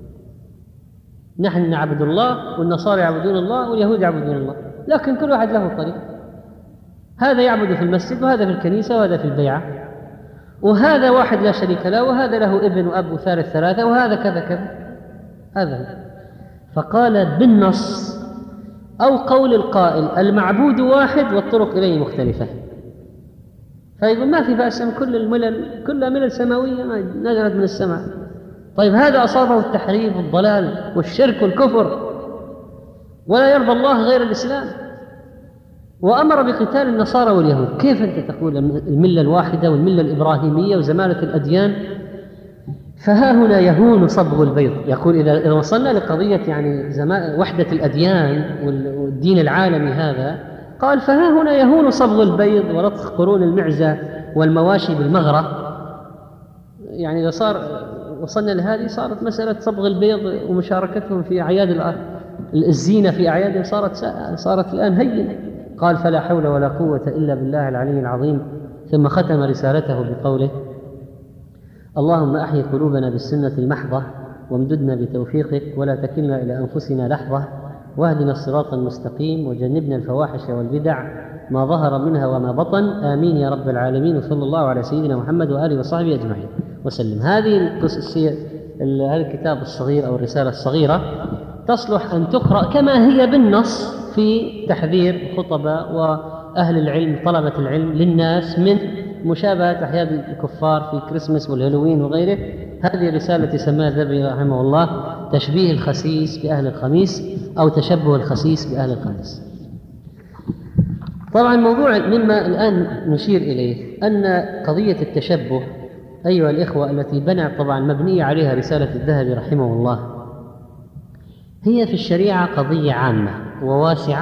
نحن نعبد الله والنصارى يعبدون الله واليهود يعبدون الله، لكن كل واحد له طريق، هذا يعبد في المسجد وهذا في الكنيسة وهذا في البيعة، وهذا واحد لا شريك له وهذا له ابن وأب وثالث ثلاثة وهذا كذا كذا. هذا فقال بالنص أو قول القائل المعبود واحد والطرق إليه مختلفة، فيقول ما في بأس، كل الملل كلها ملل سماوية نزلت من السماء. طيب هذا أصابه التحريف والضلال والشرك والكفر ولا يرضى الله غير الإسلام، وأمر بقتال النصارى واليهود. كيف أنت تقول الملة الواحدة والملة الإبراهيمية وزمالة الأديان؟ فها هنا يهون صبغ البيض. يقول إذا وصلنا لقضية يعني وحدة الأديان والدين العالمي هذا، قال فها هنا يهون صبغ البيض ولطخ قرون المعزة والمواشي بالمغرة. يعني إذا صار وصلنا لهذه صارت مسألة صبغ البيض ومشاركتهم في أعياد الزينة في أعيادهم صارت صارت الآن هينة. قال فلا حول ولا قوة إلا بالله العلي العظيم. ثم ختم رسالته بقوله اللهم أحيي قلوبنا بالسنة المحضة وامددنا بتوفيقك ولا تكلنا إلى أنفسنا لحظة، واهدنا الصراط المستقيم وجنبنا الفواحش والبدع ما ظهر منها وما بطن، آمين يا رب العالمين. وصلى الله على سيدنا محمد وآله وصحبه أجمعين وسلم. هذه هذا الكتاب الصغير أو الرسالة الصغيرة تصلح أن تقرأ كما هي بالنص في تحذير خطباء وأهل العلم طلبة العلم للناس من مشابهة أحياد الكفار في كريسماس والهالوين وغيره. هذه الرسالة سماها الذهبي رحمه الله تشبيه الخسيس بأهل الخميس أو تشبه الخسيس بأهل الخميس. طبعا موضوع مما الآن نشير إليه أن قضية التشبه أيها الإخوة التي بنى طبعا مبنية عليها رسالة الذهبي رحمه الله هي في الشريعة قضية عامة وواسعة.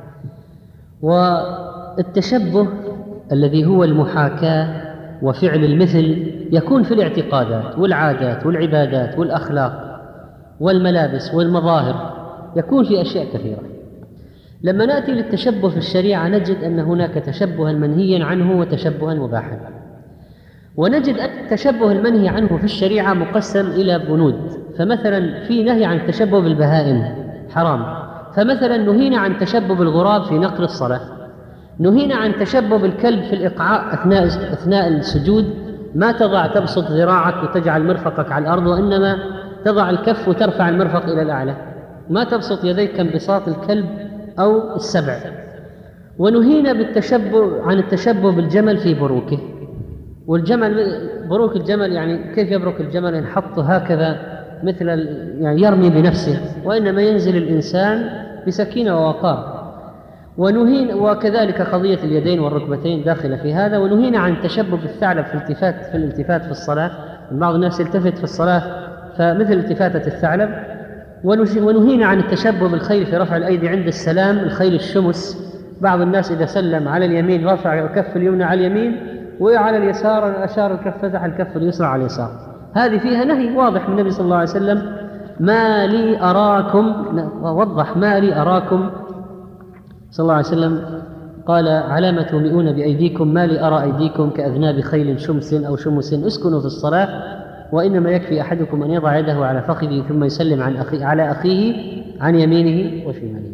والتشبه الذي هو المحاكاة وفعل المثل يكون في الاعتقادات والعادات والعبادات والأخلاق والملابس والمظاهر، يكون في أشياء كثيرة. لما نأتي للتشبه في الشريعة نجد أن هناك تشبها منهيا عنه وتشبها مباحا، ونجد أن التشبه المنهي عنه في الشريعة مقسم إلى بنود. فمثلا في نهي عن التشبه بالبهائم حرام، فمثلا نهينا عن تشبه بالغراب في نقل الصلاة، نهينا عن تشبه بالكلب في الإقعاء أثناء, أثناء السجود، ما تضع تبسط ذراعك وتجعل مرفقك على الأرض، وإنما تضع الكف وترفع المرفق إلى الأعلى، ما تبسط يديك كانبساط الكلب أو السبع. ونهينا بالتشبه عن التشبه بالجمل في بروكه، والجمل بروك الجمل يعني كيف يبرك الجمل؟ ينحط هكذا مثل يعني يرمي بنفسه، وإنما ينزل الإنسان بسكينة ووقار. ونهينا وكذلك قضية اليدين والركبتين داخلة في هذا. ونهينا عن التشبه بالثعلب في الالتفات في الالتفات في الصلاة، بعض الناس يلتفت في الصلاة فمثل التفاتة الثعلب. ونهينا عن التشبه بالخيل في رفع الأيدي عند السلام، الخيل الشمس، بعض الناس إذا سلم على اليمين رفع الكف اليمنى على اليمين، وعلى اليسار أشار الكف فتح الكف اليسرى على اليسار. هذه فيها نهي واضح من النبي صلى الله عليه وسلم: ما لي أراكم، ووضح ما لي أراكم صلى الله عليه وسلم، قال: علامة تومئون بأيديكم، ما لي أرى أيديكم كأذناب خيل شمس أو شمس، اسكنوا في الصلاة، وإنما يكفي أحدكم أن يضع يده على فخذه ثم يسلم عن أخي على أخيه عن يمينه وشماله.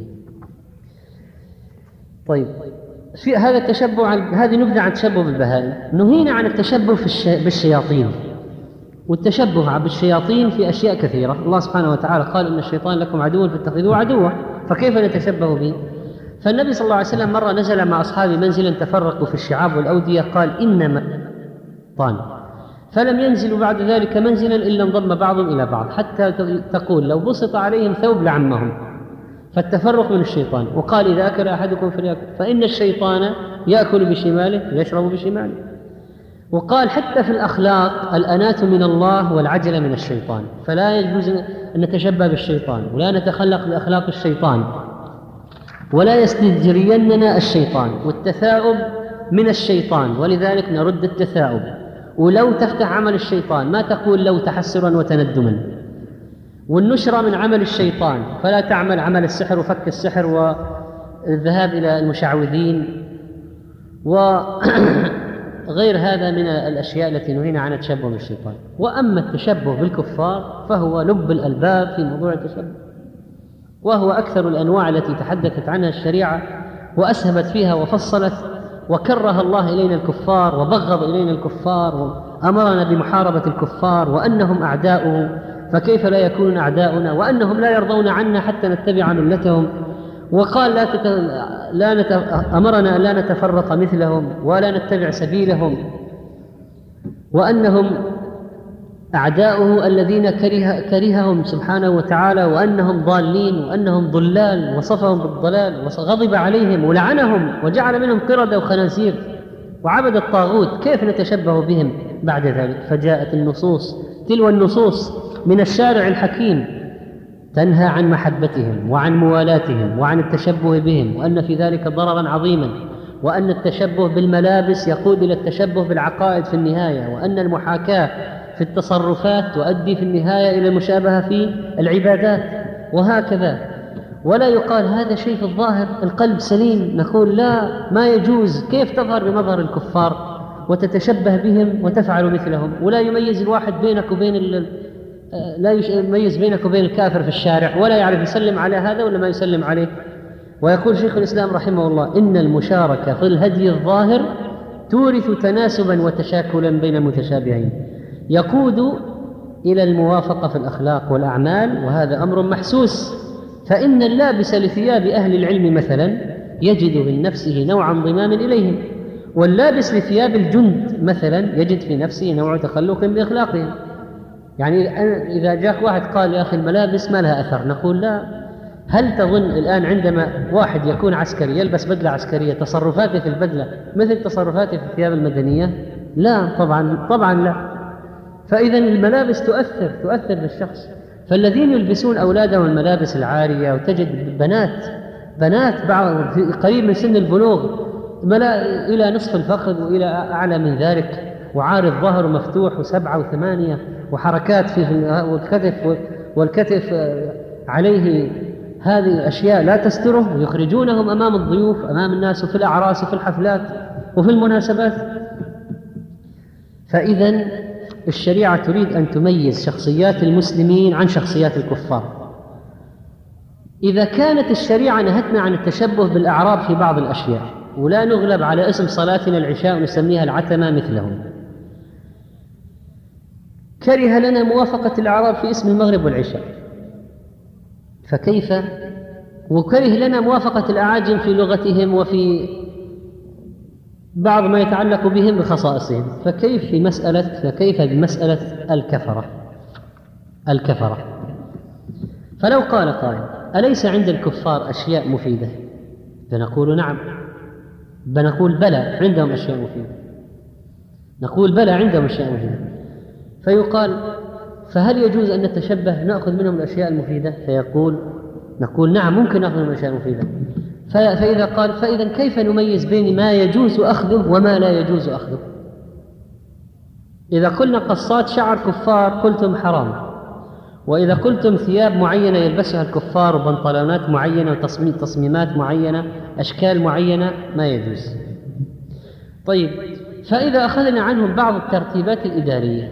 طيب، في هذا التشبه عن هذه نبذة عن التشبه بالبهائم. نهينا عن التشبه في الش... بالشياطين، والتشبه بالشياطين في أشياء كثيرة. الله سبحانه وتعالى قال: إن الشيطان لكم عدو فاتخذوه عدوا، فكيف نتشبه به؟ فالنبي صلى الله عليه وسلم مرة نزل مع أصحابه منزلا تفرقوا في الشعاب والأودية، قال: إنما الشيطان، فلم ينزلوا بعد ذلك منزلا إلا انضم بعضهم إلى بعض، حتى تقول لو بسط عليهم ثوب لعمهم، فالتفرق من الشيطان. وقال: إذا أكل أحدكم فليأكل، فإن الشيطان يأكل بشماله ويشرب بشماله. وقال: حتى في الأخلاق الأناة من الله والعجلة من الشيطان، فلا يجوز أن نتشبه بالشيطان ولا نتخلق بأخلاق الشيطان، ولا يستجريننا الشيطان، والتثاؤب من الشيطان، ولذلك نرد التثاؤب. ولو تفتح عمل الشيطان، ما تقول لو تحسرا وتندما. والنشرة من عمل الشيطان، فلا تعمل عمل السحر وفك السحر والذهاب إلى المشعوذين وغير هذا من الأشياء التي نهينا عن التشبه بالشيطان. وأما التشبه بالكفار فهو لب الألباب في موضوع التشبه، وهو أكثر الأنواع التي تحدثت عنها الشريعة وأسهبت فيها وفصلت، وكره الله إلينا الكفار وبغض إلينا الكفار وأمرنا بمحاربة الكفار وأنهم أعداؤه، فكيف لا يكونون أعداؤنا، وأنهم لا يرضون عنا حتى نتبع ملتهم. وقال لا تت... لا نت... أمرنا أن لا نتفرق مثلهم ولا نتبع سبيلهم، وأنهم أعداؤه الذين كره... كرههم سبحانه وتعالى، وأنهم ضالين وأنهم ضلال، وصفهم بالضلال وغضب عليهم ولعنهم وجعل منهم قردة وخنازير وعبد الطاغوت. كيف نتشبه بهم بعد ذلك؟ فجاءت النصوص تلو النصوص من الشارع الحكيم تنهى عن محبتهم وعن موالاتهم وعن التشبه بهم، وأن في ذلك ضررا عظيما، وأن التشبه بالملابس يقود إلى التشبه بالعقائد في النهاية، وأن المحاكاة في التصرفات تؤدي في النهاية إلى المشابهة في العبادات، وهكذا. ولا يقال هذا شيء في الظاهر القلب سليم، نقول لا، ما يجوز. كيف تظهر بمظهر الكفار وتتشبه بهم وتفعل مثلهم؟ ولا يميز الواحد بينك وبين ال... لا يميز بينك وبين الكافر في الشارع، ولا يعرف يسلم على هذا ولا ما يسلم عليه. ويقول شيخ الإسلام رحمه الله: إن المشاركة في الهدي الظاهر تورث تناسبا وتشاكلا بين المتشابهين، يقود إلى الموافقة في الأخلاق والأعمال، وهذا أمر محسوس. فإن اللابس لثياب أهل العلم مثلا يجد من نفسه نوع انضمام إليهم، واللابس لثياب الجند مثلا يجد في نفسه نوع تخلق بأخلاقهم. يعني إذا جاءك واحد قال: يا أخي الملابس ما لها أثر، نقول لا. هل تظن الآن عندما واحد يكون عسكري يلبس بدلة عسكرية تصرفاته في البدلة مثل تصرفاته في الثياب المدنية؟ لا، طبعا طبعا لا. فإذا الملابس تؤثر تؤثر بالشخص. فالذين يلبسون أولادهم الملابس العارية، وتجد بنات بنات بعض قريب من سن البلوغ إلى نصف الفخذ وإلى أعلى من ذلك، وعارض ظهر مفتوح وسبعة وثمانية، وحركات في والكتف والكتف عليه هذه الأشياء لا تستره ويخرجونهم أمام الضيوف، أمام الناس، وفي الأعراس وفي الحفلات وفي المناسبات. فإذا الشريعة تريد أن تميز شخصيات المسلمين عن شخصيات الكفار. إذا كانت الشريعة نهتنا عن التشبه بالأعراب في بعض الأشياء، ولا نغلب على اسم صلاتنا العشاء ونسميها العتمة مثلهم، كره لنا موافقة الأعراب في اسم المغرب والعشاء، فكيف؟ وكره لنا موافقة الأعاجم في لغتهم وفي بعض ما يتعلق بهم بخصائصهم، فكيف في مسألة فكيف بمسألة الكفرة الكفرة فلو قال قائل: أليس عند الكفار أشياء مفيدة؟ فنقول نعم، بنقول بلى عندهم أشياء مفيدة، نقول بلى عندهم أشياء مفيدة. فيقال: فهل يجوز أن نتشبه نأخذ منهم الأشياء المفيدة؟ فيقول نقول نعم، ممكن نأخذ منهم الأشياء المفيدة. فإذا قال: فإذا كيف نميز بين ما يجوز أخذه وما لا يجوز أخذه؟ إذا قلنا قصات شعر كفار قلتم حرام، وإذا قلتم ثياب معينة يلبسها الكفار وبنطلونات معينة وتصميمات معينة أشكال معينة ما يجوز. طيب، فإذا أخذنا عنهم بعض الترتيبات الإدارية،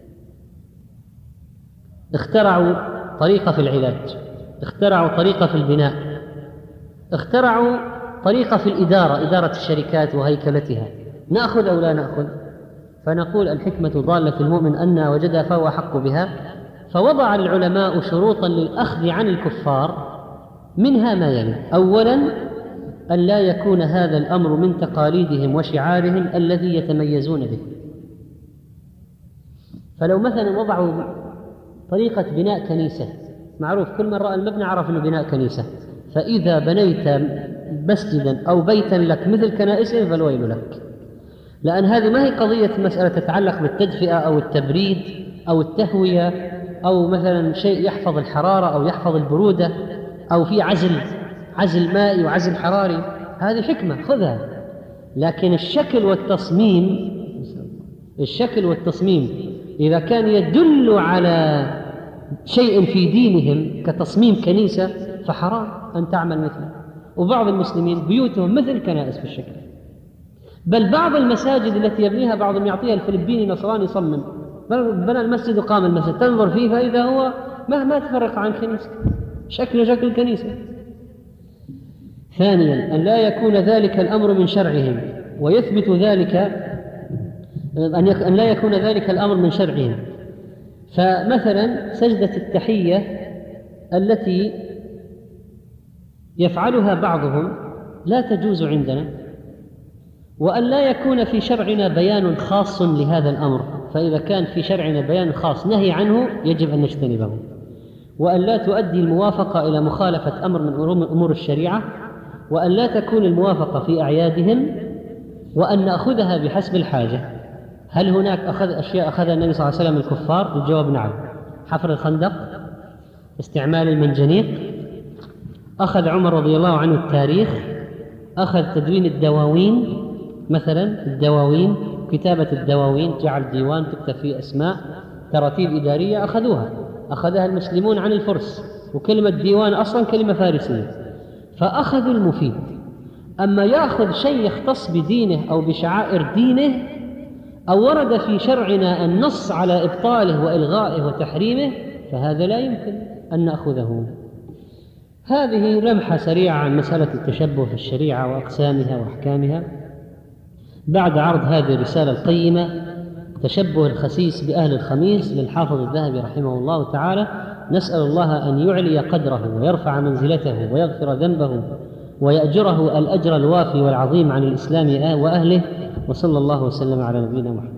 اخترعوا طريقة في العلاج، اخترعوا طريقة في البناء، اخترعوا طريقة في الإدارة، إدارة الشركات وهيكلتها، نأخذ أو لا نأخذ؟ فنقول: الحكمة ضالة المؤمن أن وجدها فهو حق بها. فوضع العلماء شروطا للأخذ عن الكفار، منها ما يلي: أولا، أن لا يكون هذا الأمر من تقاليدهم وشعارهم الذي يتميزون به. فلو مثلا وضعوا طريقة بناء كنيسة، معروف كل من رأى المبنى عرف أنه بناء كنيسة، فإذا بنيت مسجدا أو بيتا لك مثل كنائسهم فالويل لك، لأن هذه ما هي قضية مسألة تتعلق بالتدفئة أو التبريد أو التهوية أو مثلا شيء يحفظ الحرارة أو يحفظ البرودة أو في عزل عزل مائي وعزل حراري، هذه حكمة خذها. لكن الشكل والتصميم الشكل والتصميم إذا كان يدل على شيء في دينهم كتصميم كنيسة فحرام أن تعمل مثله. وبعض المسلمين بيوتهم مثل كنائس في الشكل، بل بعض المساجد التي يبنيها بعضهم يعطيها الفلبيني نصراني يصمم، بنى المسجد وقام المسجد، تنظر فيه فإذا هو ما ما تفرق عن كنيسة، شكله شكل كنيسة. ثانيا، أن لا يكون ذلك الأمر من شرعهم، ويثبت ذلك أن لا يكون ذلك الأمر من شرعهم. فمثلا سجدة التحية التي يفعلها بعضهم لا تجوز عندنا، وأن لا يكون في شرعنا بيان خاص لهذا الأمر، فإذا كان في شرعنا بيان خاص نهي عنه يجب أن نجتنبه، وأن لا تؤدي الموافقة إلى مخالفة أمر من أمور الشريعة، وأن لا تكون الموافقة في أعيادهم، وأن نأخذها بحسب الحاجة. هل هناك أخذ أشياء أخذها النبي صلى الله عليه وسلم الكفار؟ الجواب نعم: حفر الخندق، استعمال المنجنيق، أخذ عمر رضي الله عنه التاريخ، أخذ تدوين الدواوين، مثلا الدواوين، كتابة الدواوين، جعل ديوان تكتب فيه أسماء، تراتيب إدارية، أخذوها أخذها المسلمون عن الفرس، وكلمة ديوان أصلا كلمة فارسية، فأخذوا المفيد. أما يأخذ شيء يختص بدينه أو بشعائر دينه أو ورد في شرعنا النص على إبطاله وإلغائه وتحريمه، فهذا لا يمكن أن نأخذه. هذه لمحة سريعة عن مسألة التشبه في الشريعة وأقسامها وأحكامها، بعد عرض هذه الرسالة القيمة تشبه الخسيس بأهل الخميس للحافظ الذهبي رحمه الله تعالى. نسأل الله أن يعلي قدره ويرفع منزلته ويغفر ذنبه ويأجره الأجر الوافي والعظيم عن الإسلام وأهله، وصلى الله وسلم على نبينا محمد.